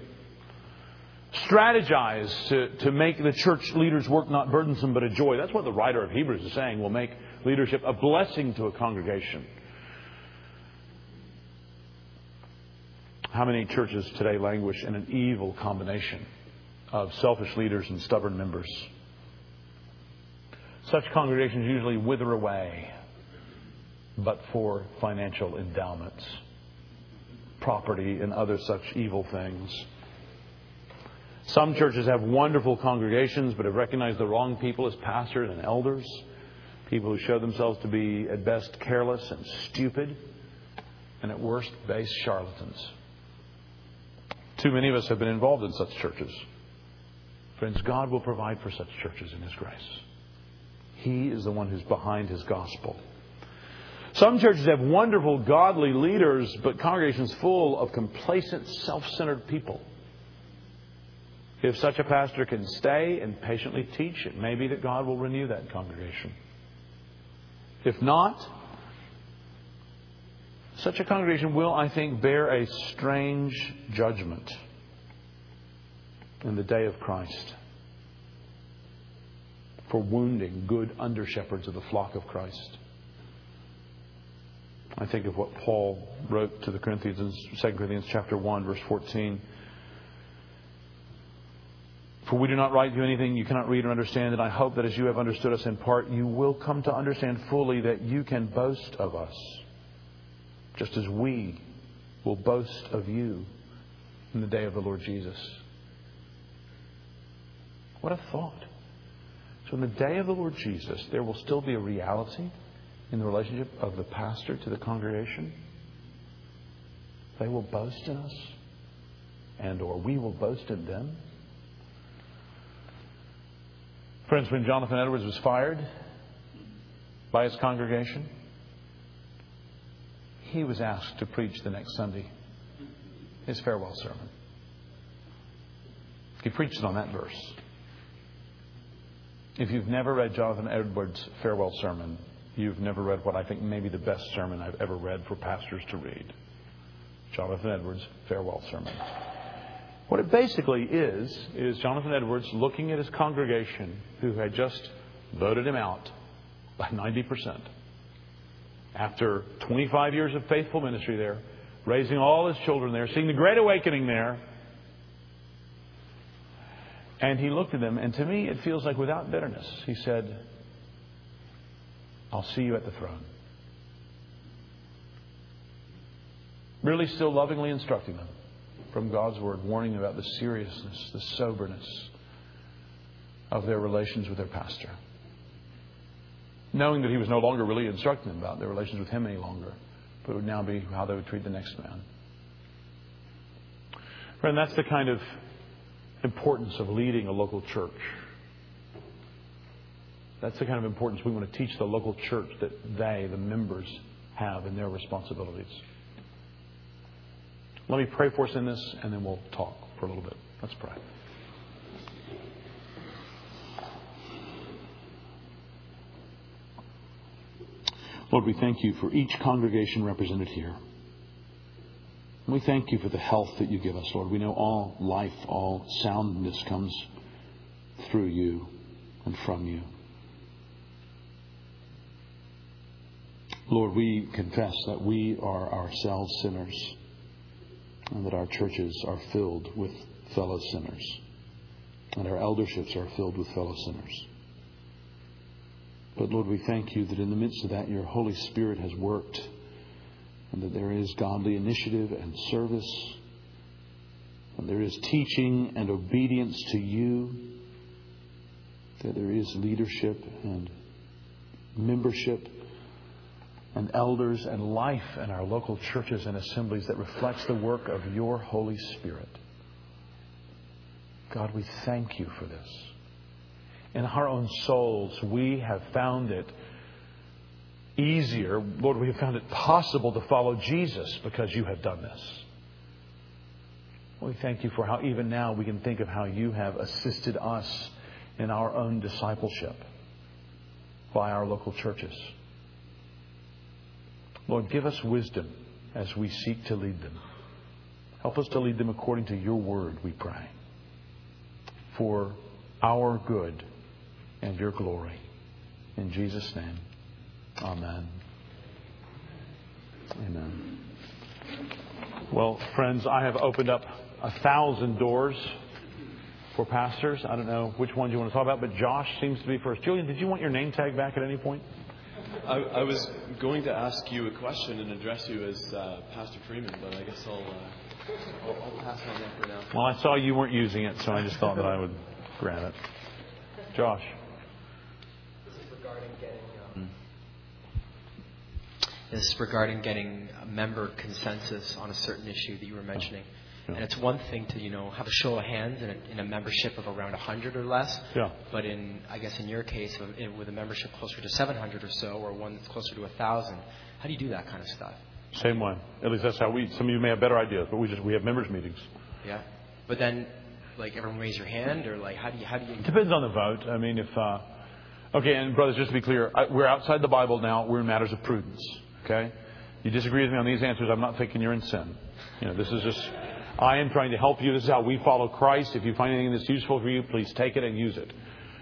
Strategize to make the church leaders' work not burdensome but a joy. That's what the writer of Hebrews is saying will make leadership a blessing to a congregation. How many churches today languish in an evil combination of selfish leaders and stubborn members? Such congregations usually wither away, but for financial endowments, property, and other such evil things. Some churches have wonderful congregations, but have recognized the wrong people as pastors and elders. People who show themselves to be at best careless and stupid, and at worst base charlatans. Too many of us have been involved in such churches. Friends, God will provide for such churches in His grace. He is the one who's behind His gospel. Some churches have wonderful, godly leaders, but congregations full of complacent, self-centered people. If such a pastor can stay and patiently teach, it may be that God will renew that congregation. If not, such a congregation will, I think, bear a strange judgment in the day of Christ for wounding good under-shepherds of the flock of Christ. I think of what Paul wrote to the Corinthians in 2 Corinthians chapter 1, verse 14. For we do not write you anything you cannot read or understand, and I hope that as you have understood us in part, you will come to understand fully that you can boast of us, just as we will boast of you in the day of the Lord Jesus. What a thought. So in the day of the Lord Jesus, there will still be a reality in the relationship of the pastor to the congregation. They will boast in us, and or we will boast in them. Friends, when Jonathan Edwards was fired by his congregation, he was asked to preach the next Sunday his farewell sermon. He preached it on that verse. If you've never read Jonathan Edwards' farewell sermon, you've never read what I think may be the best sermon I've ever read for pastors to read. Jonathan Edwards' farewell sermon. What it basically is Jonathan Edwards looking at his congregation who had just voted him out by 90%. After 25 years of faithful ministry there, raising all his children there, seeing the Great Awakening there. And he looked at them, and to me it feels like without bitterness, he said, I'll see you at the throne. Really still lovingly instructing them from God's Word, warning them about the seriousness, the soberness of their relations with their pastor. Knowing that he was no longer really instructing them about their relations with him any longer, but it would now be how they would treat the next man. Friend, that's the kind of importance of leading a local church. That's the kind of importance we want to teach the local church that they, the members, have in their responsibilities. Let me pray for us in this, and then we'll talk for a little bit. Let's pray. Lord, we thank you for each congregation represented here. We thank you for the health that you give us, Lord. We know all life, all soundness comes through you and from you. Lord, we confess that we are ourselves sinners and that our churches are filled with fellow sinners and our elderships are filled with fellow sinners. But Lord, we thank you that in the midst of that, your Holy Spirit has worked and that there is godly initiative and service and there is teaching and obedience to you, that there is leadership and membership and elders and life in our local churches and assemblies that reflects the work of your Holy Spirit. God, we thank you for this. In our own souls, we have found it easier. Lord, we have found it possible to follow Jesus because you have done this. We thank you for how even now we can think of how you have assisted us in our own discipleship by our local churches. Lord, give us wisdom as we seek to lead them. Help us to lead them according to your word, we pray. For our good and your glory. In Jesus' name, amen. Amen. Well, friends, I have opened up 1,000 doors for pastors. I don't know which ones you want to talk about, but Josh seems to be first. Julian, did you want your name tag back at any point? I was going to ask you a question and address you as Pastor Freeman, but I guess I'll pass on that for now. Well, I saw you weren't using it, so I just thought that I would grant it. Josh. This is regarding getting is regarding getting a member consensus on a certain issue that you were mentioning. Yeah. And it's one thing to, have a show of hands in a membership of around 100 or less. Yeah. But in your case, with a membership closer to 700 or so, or one that's closer to 1,000, how do you do that kind of stuff? Same way. At least that's how some of you may have better ideas, but we have members meetings. Yeah. But then, everyone raise your hand, or how do you? It depends on the vote. I mean, okay, and brothers, just to be clear, we're outside the Bible now. We're in matters of prudence. Okay? You disagree with me on these answers, I'm not thinking you're in sin. This is just, I am trying to help you. This is how we follow Christ. If you find anything that's useful for you, please take it and use it.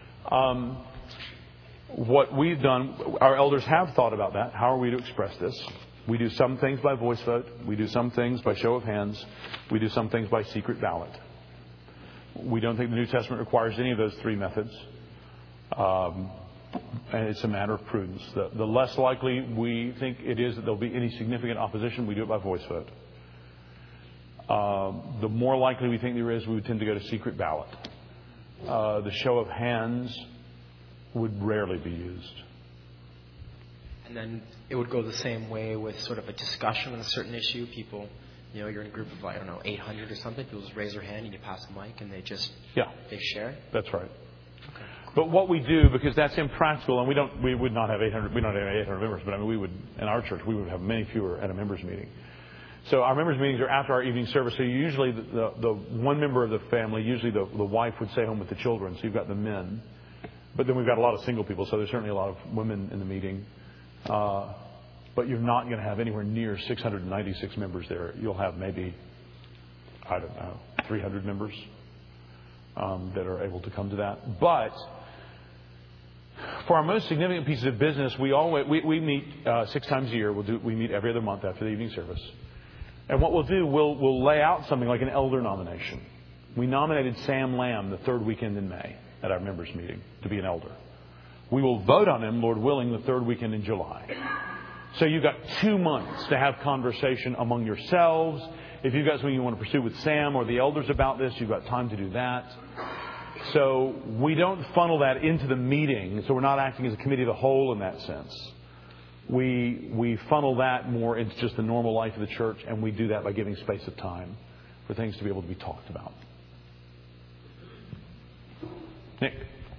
What we've done, our elders have thought about that. How are we to express this? We do some things by voice vote. We do some things by show of hands. We do some things by secret ballot. We don't think the New Testament requires any of those three methods. And it's a matter of prudence. The less likely we think it is that there'll be any significant opposition, we do it by voice vote. The more likely we think there is, we would tend to go to secret ballot. The show of hands would rarely be used. And then it would go the same way with sort of a discussion on a certain issue. People, you're in a group of, 800 or something. People just raise their hand and you pass the mic and they share. That's right. Okay. But what we do, because that's impractical, and we would not have 800. We don't have 800 members, but we would, in our church, we would have many fewer at a members meeting. So our members meetings are after our evening service. So usually the one member of the family, usually the wife would stay home with the children. So you've got the men, but then we've got a lot of single people. So there's certainly a lot of women in the meeting. But you're not going to have anywhere near 696 members there. You'll have maybe, 300 members that are able to come to that. But for our most significant pieces of business, we meet 6 times a year. We meet every other month after the evening service. And what we'll do, we'll lay out something like an elder nomination. We nominated Sam Lamb the third weekend in May at our members meeting to be an elder. We will vote on him, Lord willing, the third weekend in July. So you've got 2 months to have conversation among yourselves. If you've got something you want to pursue with Sam or the elders about this, you've got time to do that. So we don't funnel that into the meeting. So we're not acting as a committee of the whole in that sense. We funnel that more into just the normal life of the church, and we do that by giving space of time for things to be able to be talked about. Nick?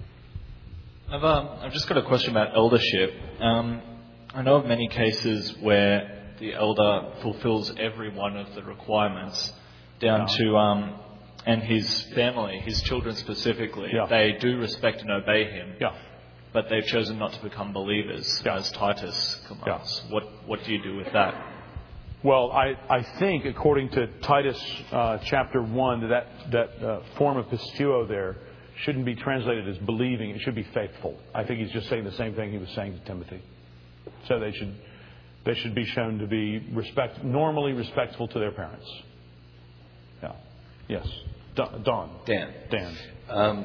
I've just got a question about eldership. I know of many cases where the elder fulfills every one of the requirements down to, and his family, his children specifically, they do respect and obey him. Yeah. But they've chosen not to become believers, as Titus commands. What do you do with that? Well, I think, according to Titus chapter 1, that form of pistuo there shouldn't be translated as believing. It should be faithful. I think he's just saying the same thing he was saying to Timothy. So they should be shown to be normally respectful to their parents. Yeah. Yes. Don. Dan.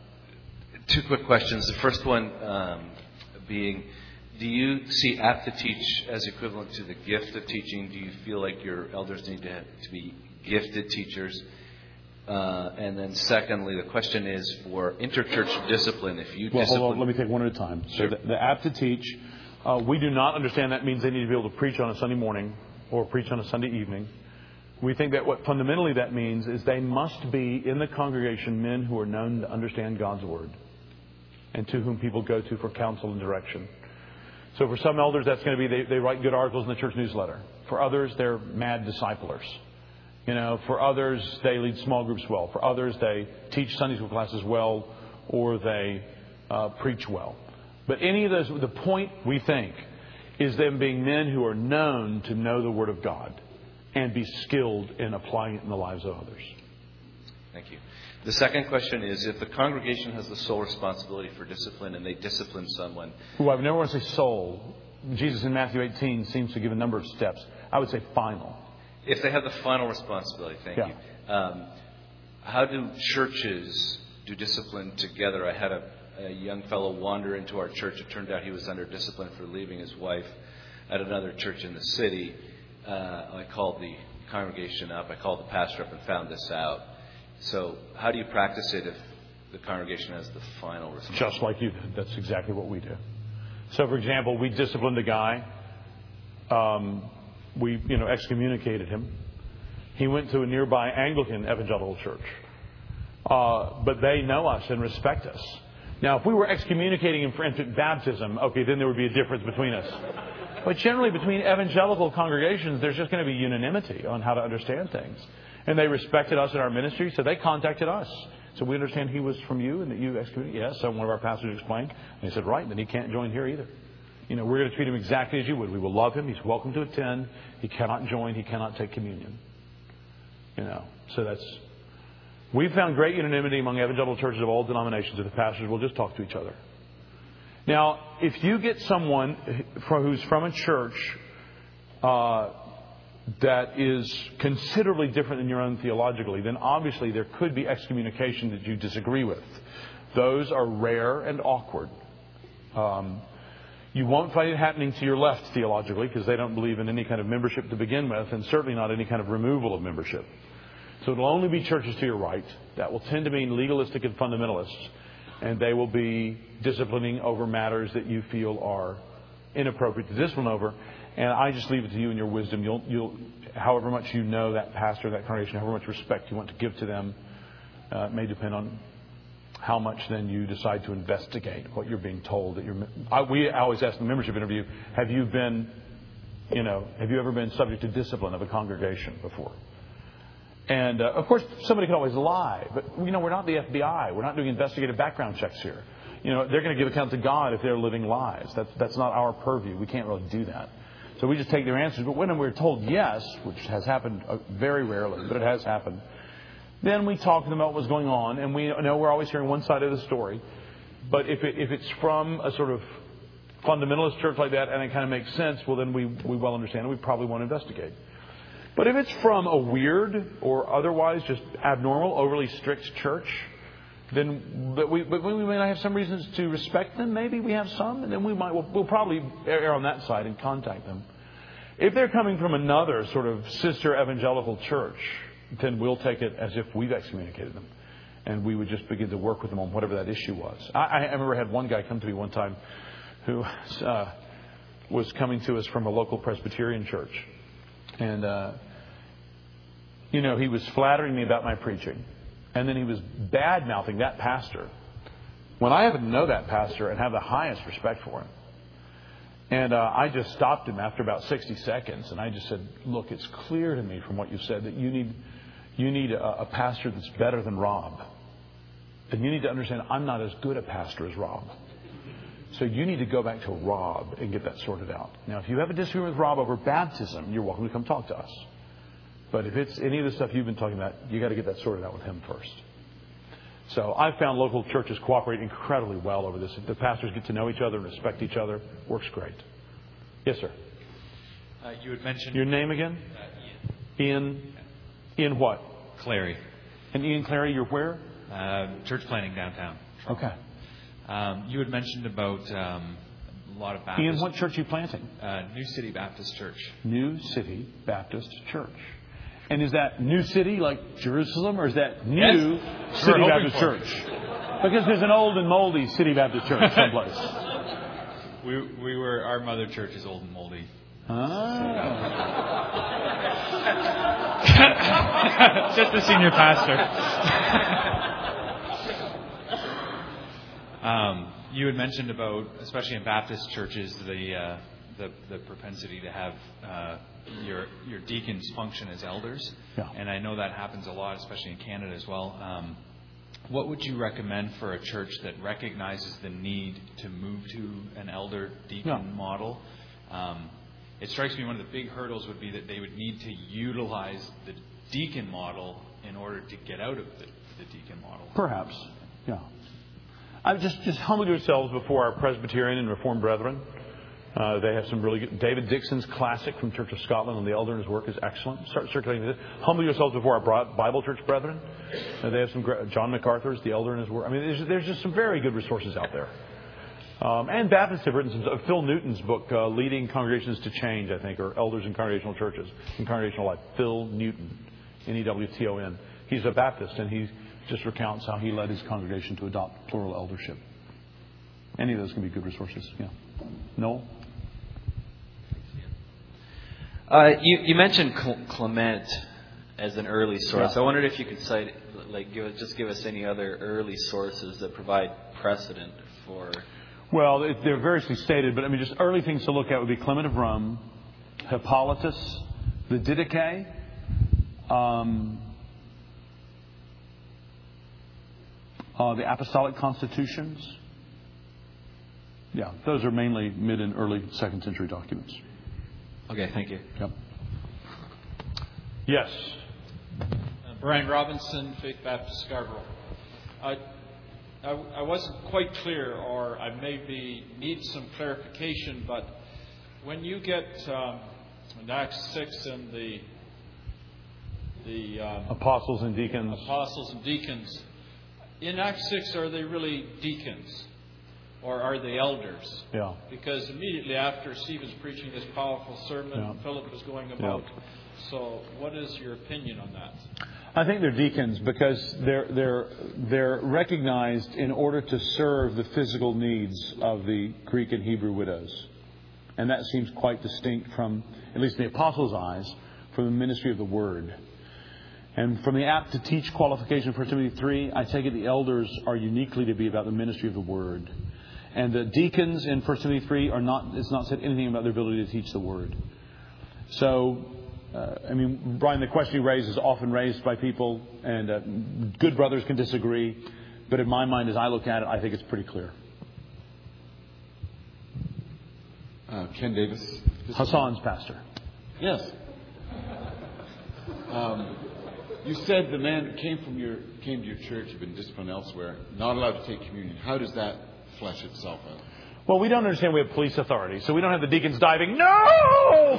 2 quick questions. The first one being, do you see apt to teach as equivalent to the gift of teaching? Do you feel like your elders need to be gifted teachers? And then secondly, the question is for interchurch discipline. If you discipline... Hold on, let me take one at a time. Sure. So the apt to teach, we do not understand that means they need to be able to preach on a Sunday morning or preach on a Sunday evening. We think that what fundamentally that means is they must be in the congregation men who are known to understand God's Word and to whom people go to for counsel and direction. So for some elders, that's going to be they write good articles in the church newsletter. For others, they're mad disciplers. For others, they lead small groups well. For others, they teach Sunday school classes well, or they preach well. But any of those, the point, we think, is them being men who are known to know the Word of God and be skilled in applying it in the lives of others. Thank you. The second question is, if the congregation has the sole responsibility for discipline and they discipline someone... I never want to say sole. Jesus in Matthew 18 seems to give a number of steps. I would say final. If they have the final responsibility, thank you. How do churches do discipline together? I had a young fellow wander into our church. It turned out he was under discipline for leaving his wife at another church in the city. I called the congregation up. I called the pastor up and found this out. So how do you practice it if the congregation has the final responsibility? Just like you did. That's exactly what we do. So, for example, we disciplined a guy We excommunicated him. He went to a nearby Anglican evangelical church. But they know us and respect us. Now, if we were excommunicating him for infant baptism, okay, then there would be a difference between us. But generally, between evangelical congregations, there's just going to be unanimity on how to understand things. And they respected us in our ministry, so they contacted us. So we understand he was from you and that you excommunicated. Yes, so one of our pastors explained. And he said, right, then he can't join here either. We're going to treat him exactly as you would. We will love him. He's welcome to attend. He cannot join. He cannot take communion. So that's... We've found great unanimity among evangelical churches of all denominations that the pastors will just talk to each other. Now, if you get someone who's from a church that is considerably different than your own theologically, then obviously there could be excommunication that you disagree with. Those are rare and awkward. You won't find it happening to your left theologically because they don't believe in any kind of membership to begin with, and certainly not any kind of removal of membership. So it'll only be churches to your right. That will tend to mean legalistic and fundamentalists. And they will be disciplining over matters that you feel are inappropriate to discipline over. And I just leave it to you and your wisdom. You'll however much you know that pastor, that congregation, however much respect you want to give to them, may depend on how much then you decide to investigate what you're being told. We always ask in the membership interview, have you ever been subject to discipline of a congregation before? And, of course, somebody can always lie. But, we're not the FBI. We're not doing investigative background checks here. They're going to give account to God if they're living lies. That's not our purview. We can't really do that. So we just take their answers. But when we're told yes, which has happened very rarely, but it has happened, then we talk to them about what's going on. And we know we're always hearing one side of the story. But if it's from a sort of fundamentalist church like that and it kind of makes sense, well, then we well understand it. We probably want to investigate. But if it's from a weird or otherwise just abnormal, overly strict church, then we may not have some reasons to respect them. Maybe we have some, and then we'll probably err on that side and contact them. If they're coming from another sort of sister evangelical church, then we'll take it as if we've excommunicated them, and we would just begin to work with them on whatever that issue was. I remember I had one guy come to me one time who was coming to us from a local Presbyterian church. And, he was flattering me about my preaching. And then he was bad-mouthing that pastor. When I happen to know that pastor and have the highest respect for him. And I just stopped him after about 60 seconds. And I just said, look, it's clear to me from what you said that you need a pastor that's better than Rob. And you need to understand I'm not as good a pastor as Rob. So you need to go back to Rob and get that sorted out. Now, if you have a disagreement with Rob over baptism, you're welcome to come talk to us. But if it's any of the stuff you've been talking about, you got to get that sorted out with him first. So I've found local churches cooperate incredibly well over this. If the pastors get to know each other and respect each other, works great. Yes, sir. You had mentioned... Your name again? Ian. Ian what? Clary. And Ian Clary, you're where? Church planting downtown. Okay. You had mentioned about a lot of Baptists. Ian, what church are you planting? New City Baptist Church. New City Baptist Church. And is that New City like Jerusalem, or is that New City Baptist Church? Because there's an old and moldy City Baptist Church someplace. Our mother church is old and moldy. Just the senior pastor. You had mentioned about, especially in Baptist churches, the propensity to have your deacons function as elders. Yeah. And I know that happens a lot, especially in Canada as well. What would you recommend for a church that recognizes the need to move to an elder-deacon model? It strikes me one of the big hurdles would be that they would need to utilize the deacon model in order to get out of the deacon model. Perhaps, yeah. I just humble yourselves before our Presbyterian and Reformed brethren. They have some really good... David Dixon's classic from Church of Scotland on the elder and his work is excellent. Start circulating this. Humble yourselves before our Bible Church brethren. They have some... John MacArthur's The Elder and His Work. I mean, there's just some very good resources out there. And Baptists have written some... Phil Newton's book, Leading Congregations to Change, I think, or Elders in Congregational Churches, in Congregational Life. Phil Newton, Newton. He's a Baptist, and he just recounts how he led his congregation to adopt plural eldership. Any of those can be good resources. Yeah. Noel? You mentioned Clement as an early source. Yeah. I wondered if you could cite, give us any other early sources that provide precedent for. Well, they're variously stated, but just early things to look at would be Clement of Rome, Hippolytus, the Didache, the Apostolic Constitutions. Yeah, those are mainly mid and early 2nd century documents. Okay, thank you. Yep. Yes. Brian Robinson, Faith Baptist Scarborough. I wasn't quite clear, or I maybe need some clarification, but when you get in Acts 6 and the apostles and deacons. In Acts 6, are they really deacons? Or are they elders? Yeah. Because immediately after Stephen's preaching this powerful sermon, Philip was going about. Yeah. So what is your opinion on that? I think they're deacons because they're recognized in order to serve the physical needs of the Greek and Hebrew widows. And that seems quite distinct from, at least in the apostles' eyes, from the ministry of the word. And from the apt to teach qualification for 1 Timothy 3, I take it the elders are uniquely to be about the ministry of the word. And the deacons in 1 Timothy 3 it's not said anything about their ability to teach the word. So, Brian, the question you raise is often raised by people, and good brothers can disagree. But in my mind, as I look at it, I think it's pretty clear. Ken Davis. Hassan's pastor. Yes. You said the man came to your church, had been disciplined elsewhere, not allowed to take communion. How does that flesh itself out? Well, we don't understand we have police authority, so we don't have the deacons diving, no!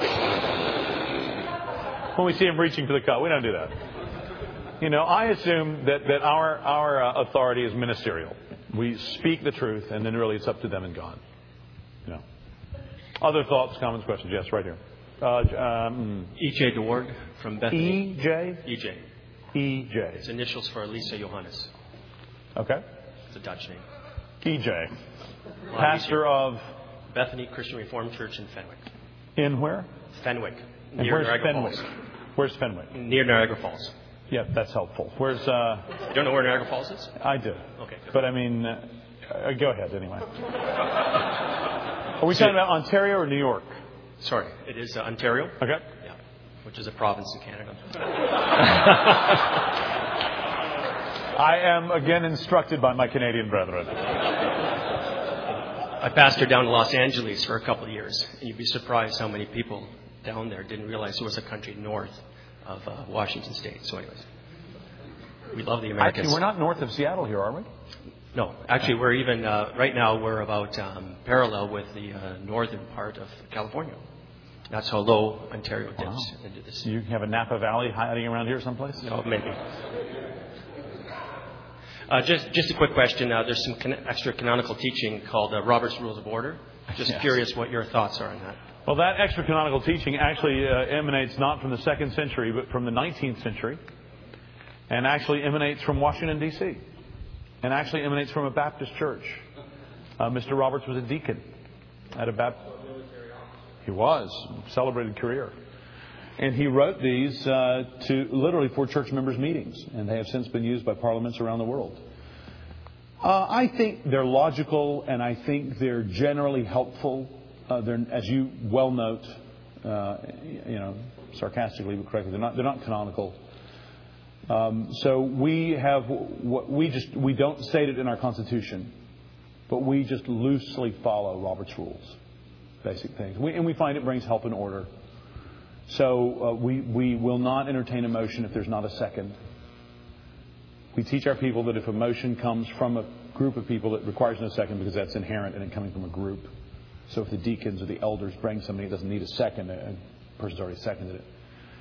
When we see him reaching for the cup. We don't do that. I assume that our authority is ministerial. We speak the truth, and then really it's up to them and God. Other thoughts, comments, questions? Yes, right here. E.J. DeWard from Bethany. E.J.? E.J. E.J. It's initials for Elisa Johannes. Okay. It's a Dutch name. E.J. Pastor of? Bethany Christian Reformed Church in Fenwick. In where? Fenwick. And near where's Niagara Fenwick? Falls. Where's Fenwick? Near Niagara Falls. Yeah, that's helpful. Where's... You don't know where Niagara Falls is? I do. Okay. Good. But go ahead anyway. Are we talking about Ontario or New York? Sorry, it is Ontario. Okay. Yeah, which is a province in Canada. I am again instructed by my Canadian brethren. I pastored down to Los Angeles for a couple of years, and you'd be surprised how many people down there didn't realize there was a country north of Washington State. So anyways, we love the Americans. Actually, we're not north of Seattle here, are we? No, actually, we're even, right now, we're about parallel with the northern part of California. That's how low Ontario dips into this. You have a Napa Valley hiding around here someplace? No, maybe. Just a quick question. There's some extra canonical teaching called Robert's Rules of Order. Just curious what your thoughts are on that. Well, that extra canonical teaching actually emanates not from the 2nd century, but from the 19th century, and actually emanates from Washington, D.C., and actually emanates from a Baptist church. Mr. Roberts was a deacon at a Baptist. He was. Celebrated career. And he wrote these literally for church members' meetings, and they have since been used by parliaments around the world. I think they're logical, and I think they're generally helpful. They're, as you well note, sarcastically but correctly, they're not canonical. So we don't state it in our Constitution, but we just loosely follow Robert's rules, basic things, and we find it brings help and order. So we will not entertain a motion if there's not a second. We teach our people that if a motion comes from a group of people, it requires no second because that's inherent in it coming from a group. So if the deacons or the elders bring something, it doesn't need a second. A person's already seconded it.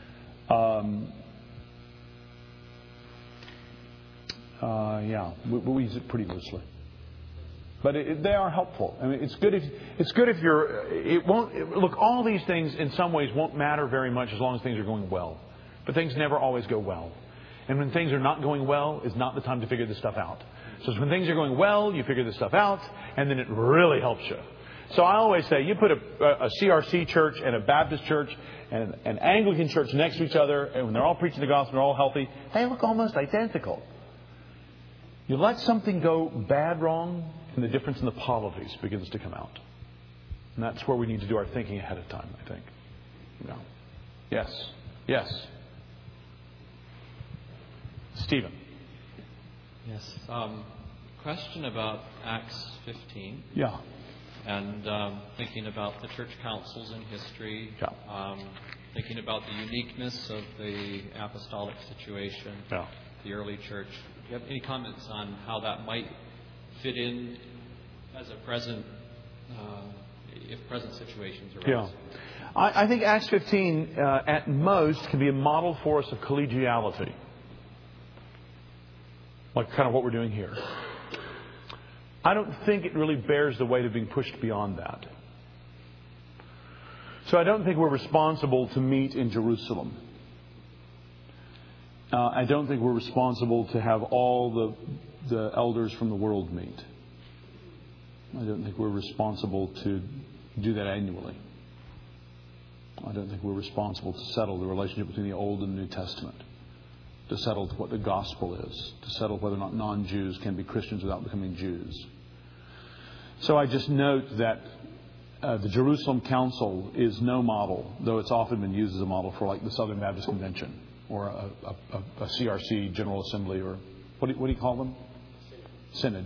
We use it pretty loosely, but they are helpful. I mean, it's good if you're. It won't look. All these things in some ways won't matter very much as long as things are going well, but things never always go well. And when things are not going well, is not the time to figure this stuff out. So it's when things are going well, you figure this stuff out, and then it really helps you. So I always say, you put a CRC church and a Baptist church and an Anglican church next to each other, and when they're all preaching the gospel, they're all healthy, they look almost identical. You let something go bad wrong, and the difference in the polities begins to come out. And that's where we need to do our thinking ahead of time, I think. No. Yes. Yes. Stephen. Yes. Question about Acts 15. Yeah. And thinking about the church councils in history. Yeah. Thinking about the uniqueness of the apostolic situation. Yeah. The early church. Do you have any comments on how that might fit in as a present, if present situations arise? Yeah. I think Acts 15, at most, can be a model for us of collegiality. Like kind of what we're doing here. I don't think it really bears the weight of being pushed beyond that. So I don't think we're responsible to meet in Jerusalem. I don't think we're responsible to have all the elders from the world meet. I don't think we're responsible to do that annually. I don't think we're responsible to settle the relationship between the Old and the New Testament, to settle what the gospel is, to settle whether or not non-Jews can be Christians without becoming Jews. So I just note that the Jerusalem Council is no model, though it's often been used as a model for like the Southern Baptist Convention or a CRC General Assembly, or what do you call them? Synod.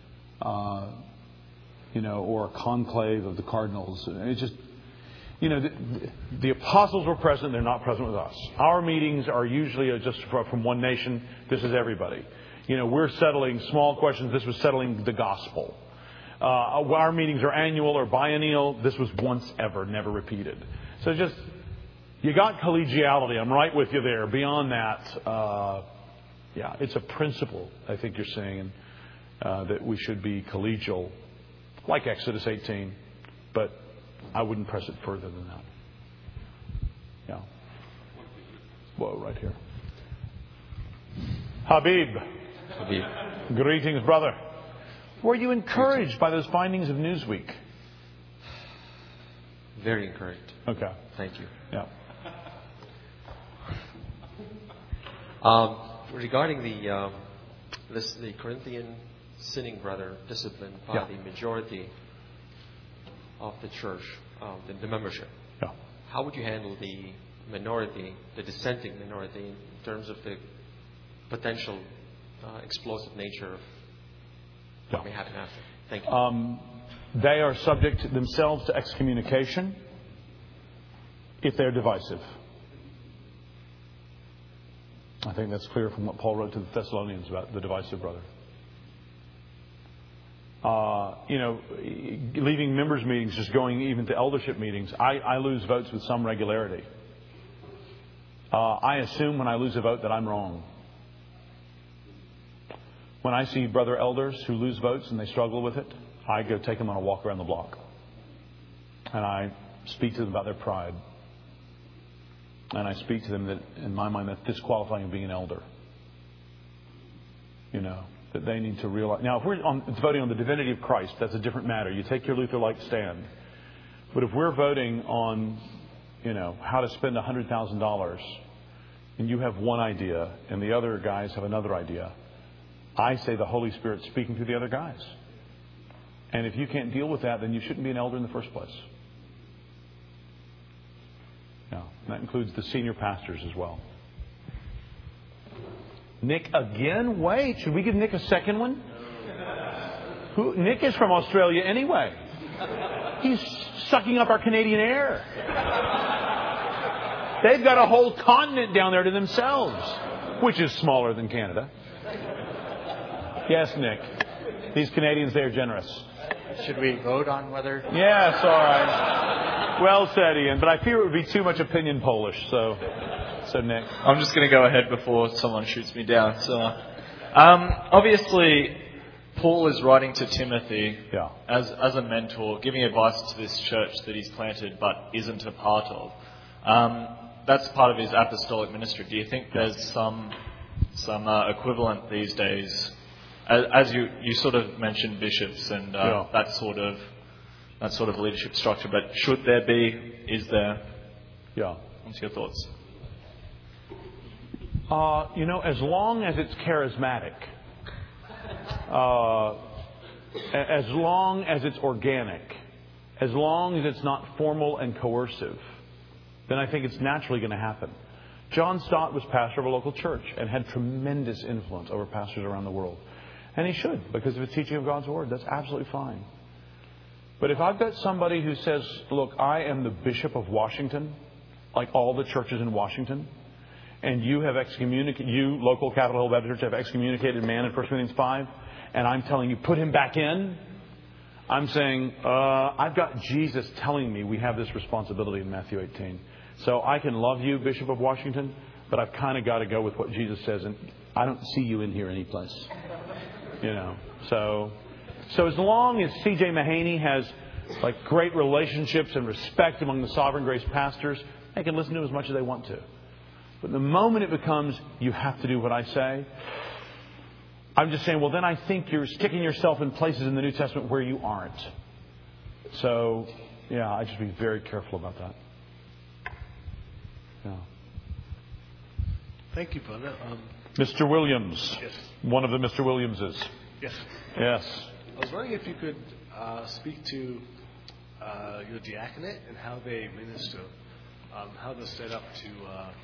Or a conclave of the cardinals. It's just, the apostles were present. They're not present with us. Our meetings are usually just from one nation. This is everybody. We're settling small questions. This was settling the gospel. Our meetings are annual or biennial. This was once ever, never repeated. So just, you got collegiality. I'm right with you there. Beyond that, it's a principle, I think you're saying, that we should be collegial, like Exodus 18, but I wouldn't press it further than that. Yeah. Whoa, right here. Habib. Greetings, brother. Were you encouraged by those findings of Newsweek? Very encouraged. Okay. Thank you. Yeah. Regarding the Corinthian sinning brother discipline by the majority of the church, the membership. Yeah. How would you handle the minority, the dissenting minority, in terms of the potential explosive nature of what may happen after? Thank you. They are subject themselves to excommunication if they're divisive. I think that's clear from what Paul wrote to the Thessalonians about the divisive brother. Leaving members' meetings, just going even to eldership meetings, I lose votes with some regularity. I assume when I lose a vote that I'm wrong. When I see brother elders who lose votes and they struggle with it, I go take them on a walk around the block. And I speak to them about their pride. And I speak to them that, in my mind, that's disqualifying of being an elder. That they need to realize. Now, if we're voting on the divinity of Christ, that's a different matter. You take your Luther-like stand. But if we're voting on, how to spend $100,000, and you have one idea, and the other guys have another idea, I say the Holy Spirit's speaking to the other guys. And if you can't deal with that, then you shouldn't be an elder in the first place. No, that includes the senior pastors as well. Nick again? Wait, should we give Nick a second one? Nick is from Australia anyway. He's sucking up our Canadian air. They've got a whole continent down there to themselves, which is smaller than Canada. Yes, Nick. These Canadians, they are generous. Should we vote on whether... Yes, all right. Well said, Ian. But I fear it would be too much opinion Polish, so Nick. I'm just going to go ahead before someone shoots me down. So, obviously, Paul is writing to Timothy as a mentor, giving advice to this church that he's planted but isn't a part of. That's part of his apostolic ministry. Do you think there's some equivalent these days? As you sort of mentioned bishops and that sort of that sort of leadership structure. But should there be? Is there? Yeah. What's your thoughts? As long as it's charismatic, as long as it's organic, as long as it's not formal and coercive, then I think it's naturally going to happen. John Stott was pastor of a local church and had tremendous influence over pastors around the world. And he should, because of his teaching of God's Word. That's absolutely fine. But if I've got somebody who says, look, I am the Bishop of Washington, like all the churches in Washington, and you have local Capitol Hill Baptist Church, have excommunicated man in 1 Corinthians 5, and I'm telling you, put him back in, I'm saying, I've got Jesus telling me we have this responsibility in Matthew 18. So I can love you, Bishop of Washington, but I've kind of got to go with what Jesus says, and I don't see you in here anyplace. So as long as C.J. Mahaney has great relationships and respect among the Sovereign Grace pastors, they can listen to him as much as they want to. But the moment it becomes, you have to do what I say, I'm just saying, well, then I think you're sticking yourself in places in the New Testament where you aren't. So, I just be very careful about that. Yeah. Thank you, brother. Mr. Williams. Yes. One of the Mr. Williamses. Yes. Yes. I was wondering if you could speak to your diaconate and how they minister, how they're set up to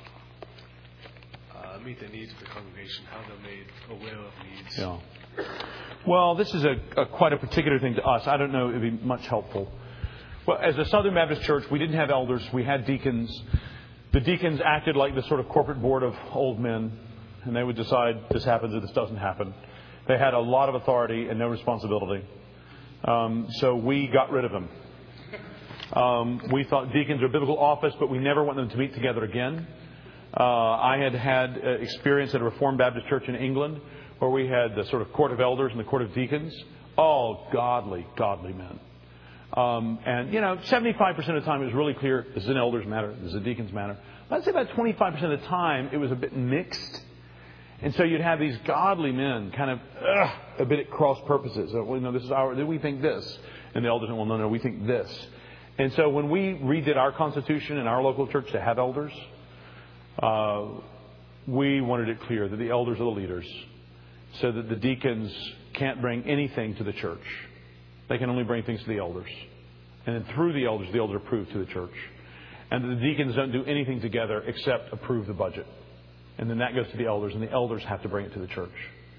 meet the needs of the congregation, how they're made aware of needs. Yeah. Well, this is quite a particular thing to us. I don't know if it'd be much helpful. Well, as a Southern Baptist church, we didn't have elders. We had deacons. The deacons acted like the sort of corporate board of old men, and they would decide this happens or this doesn't happen. They had a lot of authority and no responsibility. So we got rid of them. We thought deacons are a biblical office, but we never want them to meet together again. I had experience at a Reformed Baptist church in England where we had the sort of court of elders and the court of deacons. All godly men. And 75% of the time it was really clear, this is an elder's matter, this is a deacon's matter. I'd say about 25% of the time it was a bit mixed. And so you'd have these godly men kind of a bit at cross purposes. This is we think this. And the elders said, well, no, we think this. And so when we redid our constitution in our local church to have elders, we wanted it clear that the elders are the leaders, so that the deacons can't bring anything to the church. They can only bring things to the elders. And then through the elders approve to the church. And the deacons don't do anything together except approve the budget. And then that goes to the elders, and the elders have to bring it to the church.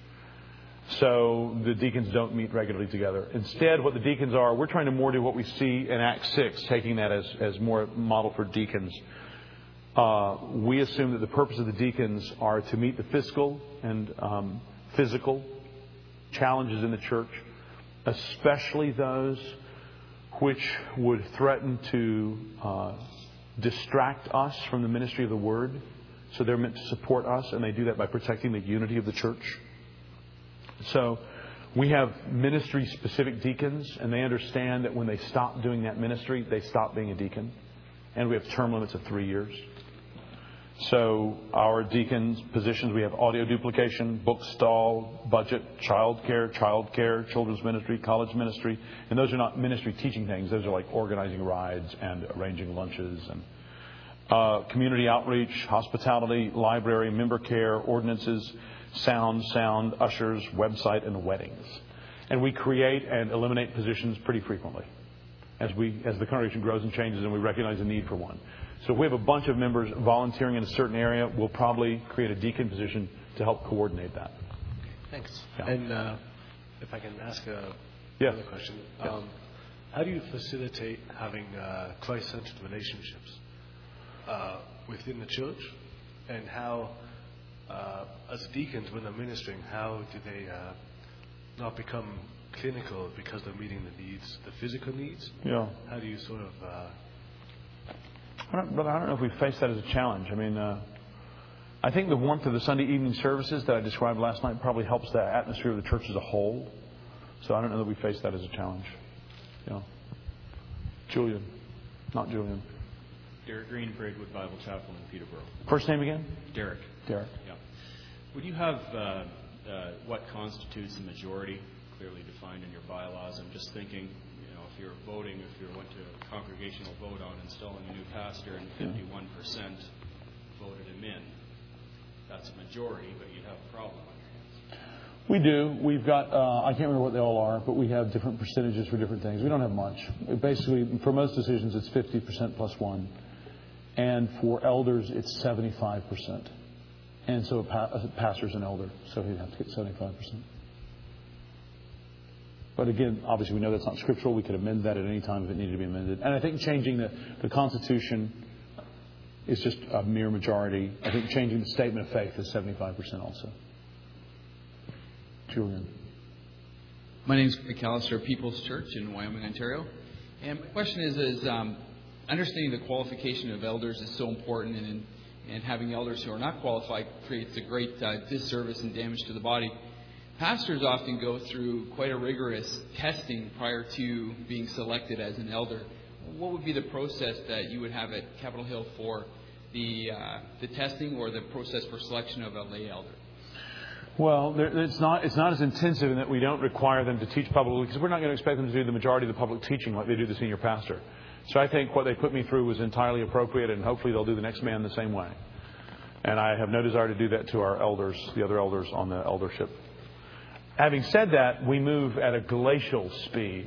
So the deacons don't meet regularly together. Instead, what the deacons are, we're trying to more do what we see in Acts 6, taking that as more model for deacons. We assume that the purpose of the deacons are to meet the fiscal and physical challenges in the church, especially those which would threaten to distract us from the ministry of the Word. So they're meant to support us, and they do that by protecting the unity of the church. So we have ministry-specific deacons, and they understand that when they stop doing that ministry, they stop being a deacon. And we have term limits of 3 years. So our deacons' positions, we have audio duplication, book stall, budget, child care, children's ministry, college ministry. And those are not ministry teaching things. Those are like organizing rides and arranging lunches and community outreach, hospitality, library, member care, ordinances, sound, ushers, website, and weddings. And we create and eliminate positions pretty frequently as the congregation grows and changes and we recognize the need for one. So if we have a bunch of members volunteering in a certain area, we'll probably create a deacon position to help coordinate that. Thanks. Yeah. And if I can ask another question. Yeah. How do you facilitate having Christ-centered relationships within the church? And how, as deacons, when they're ministering, how do they not become clinical because they're meeting the needs, the physical needs? Yeah. How do you sort of... I don't know if we face that as a challenge. I mean, I think the warmth of the Sunday evening services that I described last night probably helps the atmosphere of the church as a whole. So I don't know that we face that as a challenge. Yeah. Julian. Not Julian. Derek Green, Braidwood Bible Chapel in Peterborough. First name again? Derek. Derek. Yeah. Would you have what constitutes a majority clearly defined in your bylaws? I'm just thinking, if you're voting, if you went to a congregational vote on installing a new pastor and 51% voted him in, that's a majority, but you'd have a problem on your hands. We do. We've got, I can't remember what they all are, but we have different percentages for different things. We don't have much. Basically, for most decisions, it's 50% plus one. And for elders, it's 75%. And so a pastor's an elder, so he'd have to get 75%. But again, obviously we know that's not scriptural. We could amend that at any time if it needed to be amended. And I think changing the Constitution is just a mere majority. I think changing the statement of faith is 75% also. Julian. My name is McAllister, People's Church in Wyoming, Ontario. And my question is understanding the qualification of elders is so important, and having elders who are not qualified creates a great disservice and damage to the body. Pastors often go through quite a rigorous testing prior to being selected as an elder. What would be the process that you would have at Capitol Hill for the testing or the process for selection of a lay elder? Well, it's not as intensive in that we don't require them to teach publicly, because we're not going to expect them to do the majority of the public teaching like they do the senior pastor. So I think what they put me through was entirely appropriate, and hopefully they'll do the next man the same way. And I have no desire to do that to our elders, the other elders on the eldership. Having said that, we move at a glacial speed.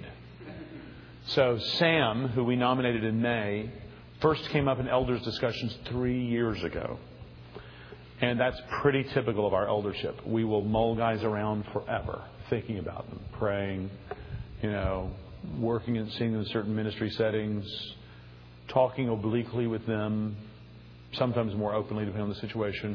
So Sam, who we nominated in May, first came up in elders discussions 3 years ago. And that's pretty typical of our eldership. We will mull guys around forever, thinking about them, praying, working and seeing them in certain ministry settings, talking obliquely with them, sometimes more openly depending on the situation.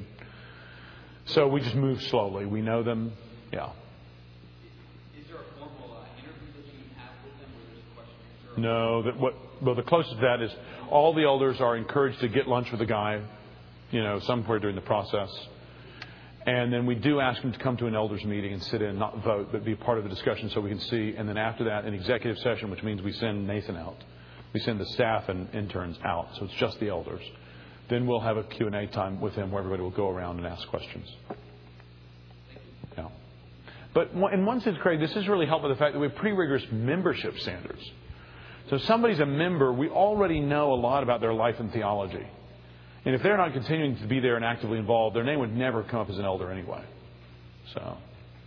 So we just move slowly. We know them. Yeah. Is there a formal interview that you have with them, or is it a question? No. The closest to that is all the elders are encouraged to get lunch with the guy, somewhere during the process. And then we do ask them to come to an elders meeting and sit in, not vote, but be part of the discussion so we can see. And then after that, an executive session, which means we send Nathan out. We send the staff and interns out. So it's just the elders. Then we'll have a Q&A time with him where everybody will go around and ask questions. Yeah. But in one sense, Craig, this is really helped by the fact that we have pretty rigorous membership standards. So if somebody's a member, we already know a lot about their life and theology. And if they're not continuing to be there and actively involved, their name would never come up as an elder anyway. So,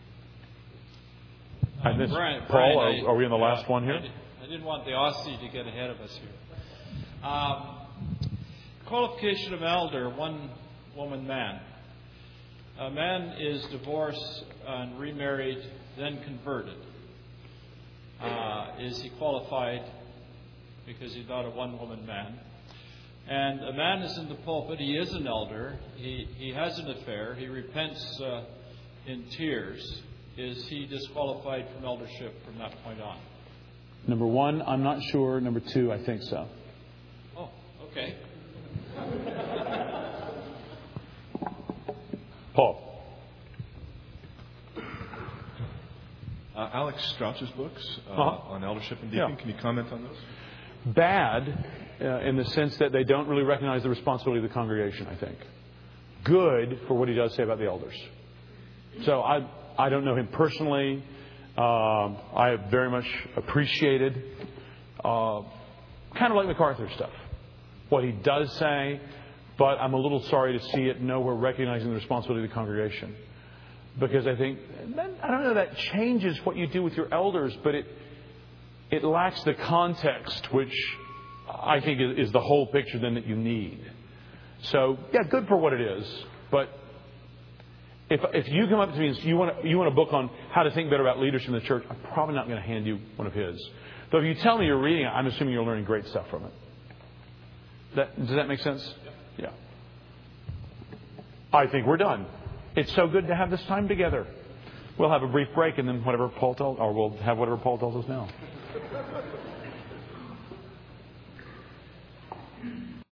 Brian, Paul, are we on the last one here? I didn't want the Aussie to get ahead of us here. Qualification of elder, one woman, man. A man is divorced and remarried, then converted. Is he qualified because he's not a one-woman man? And a man is in the pulpit, he is an elder, he has an affair, he repents in tears. Is he disqualified from eldership from that point on? Number one, I'm not sure. Number two, I think so. Oh, okay. Paul. Alex Strauch's books on eldership and deacon, can you comment on those? Bad in the sense that they don't really recognize the responsibility of the congregation, I think. Good for what he does say about the elders. So I don't know him personally. I have very much appreciated, kind of like MacArthur stuff, what he does say, but I'm a little sorry to see it nowhere recognizing the responsibility of the congregation. Because I think, I don't know, that changes what you do with your elders, but it lacks the context, which I think is the whole picture then that you need. So, yeah, good for what it is. But if you come up to me and you want a book on how to think better about leadership in the church, I'm probably not going to hand you one of his. Though if you tell me you're reading it, I'm assuming you're learning great stuff from it. Does that make sense? Yeah. I think we're done. It's so good to have this time together. We'll have a brief break and then we'll have whatever Paul tells us now.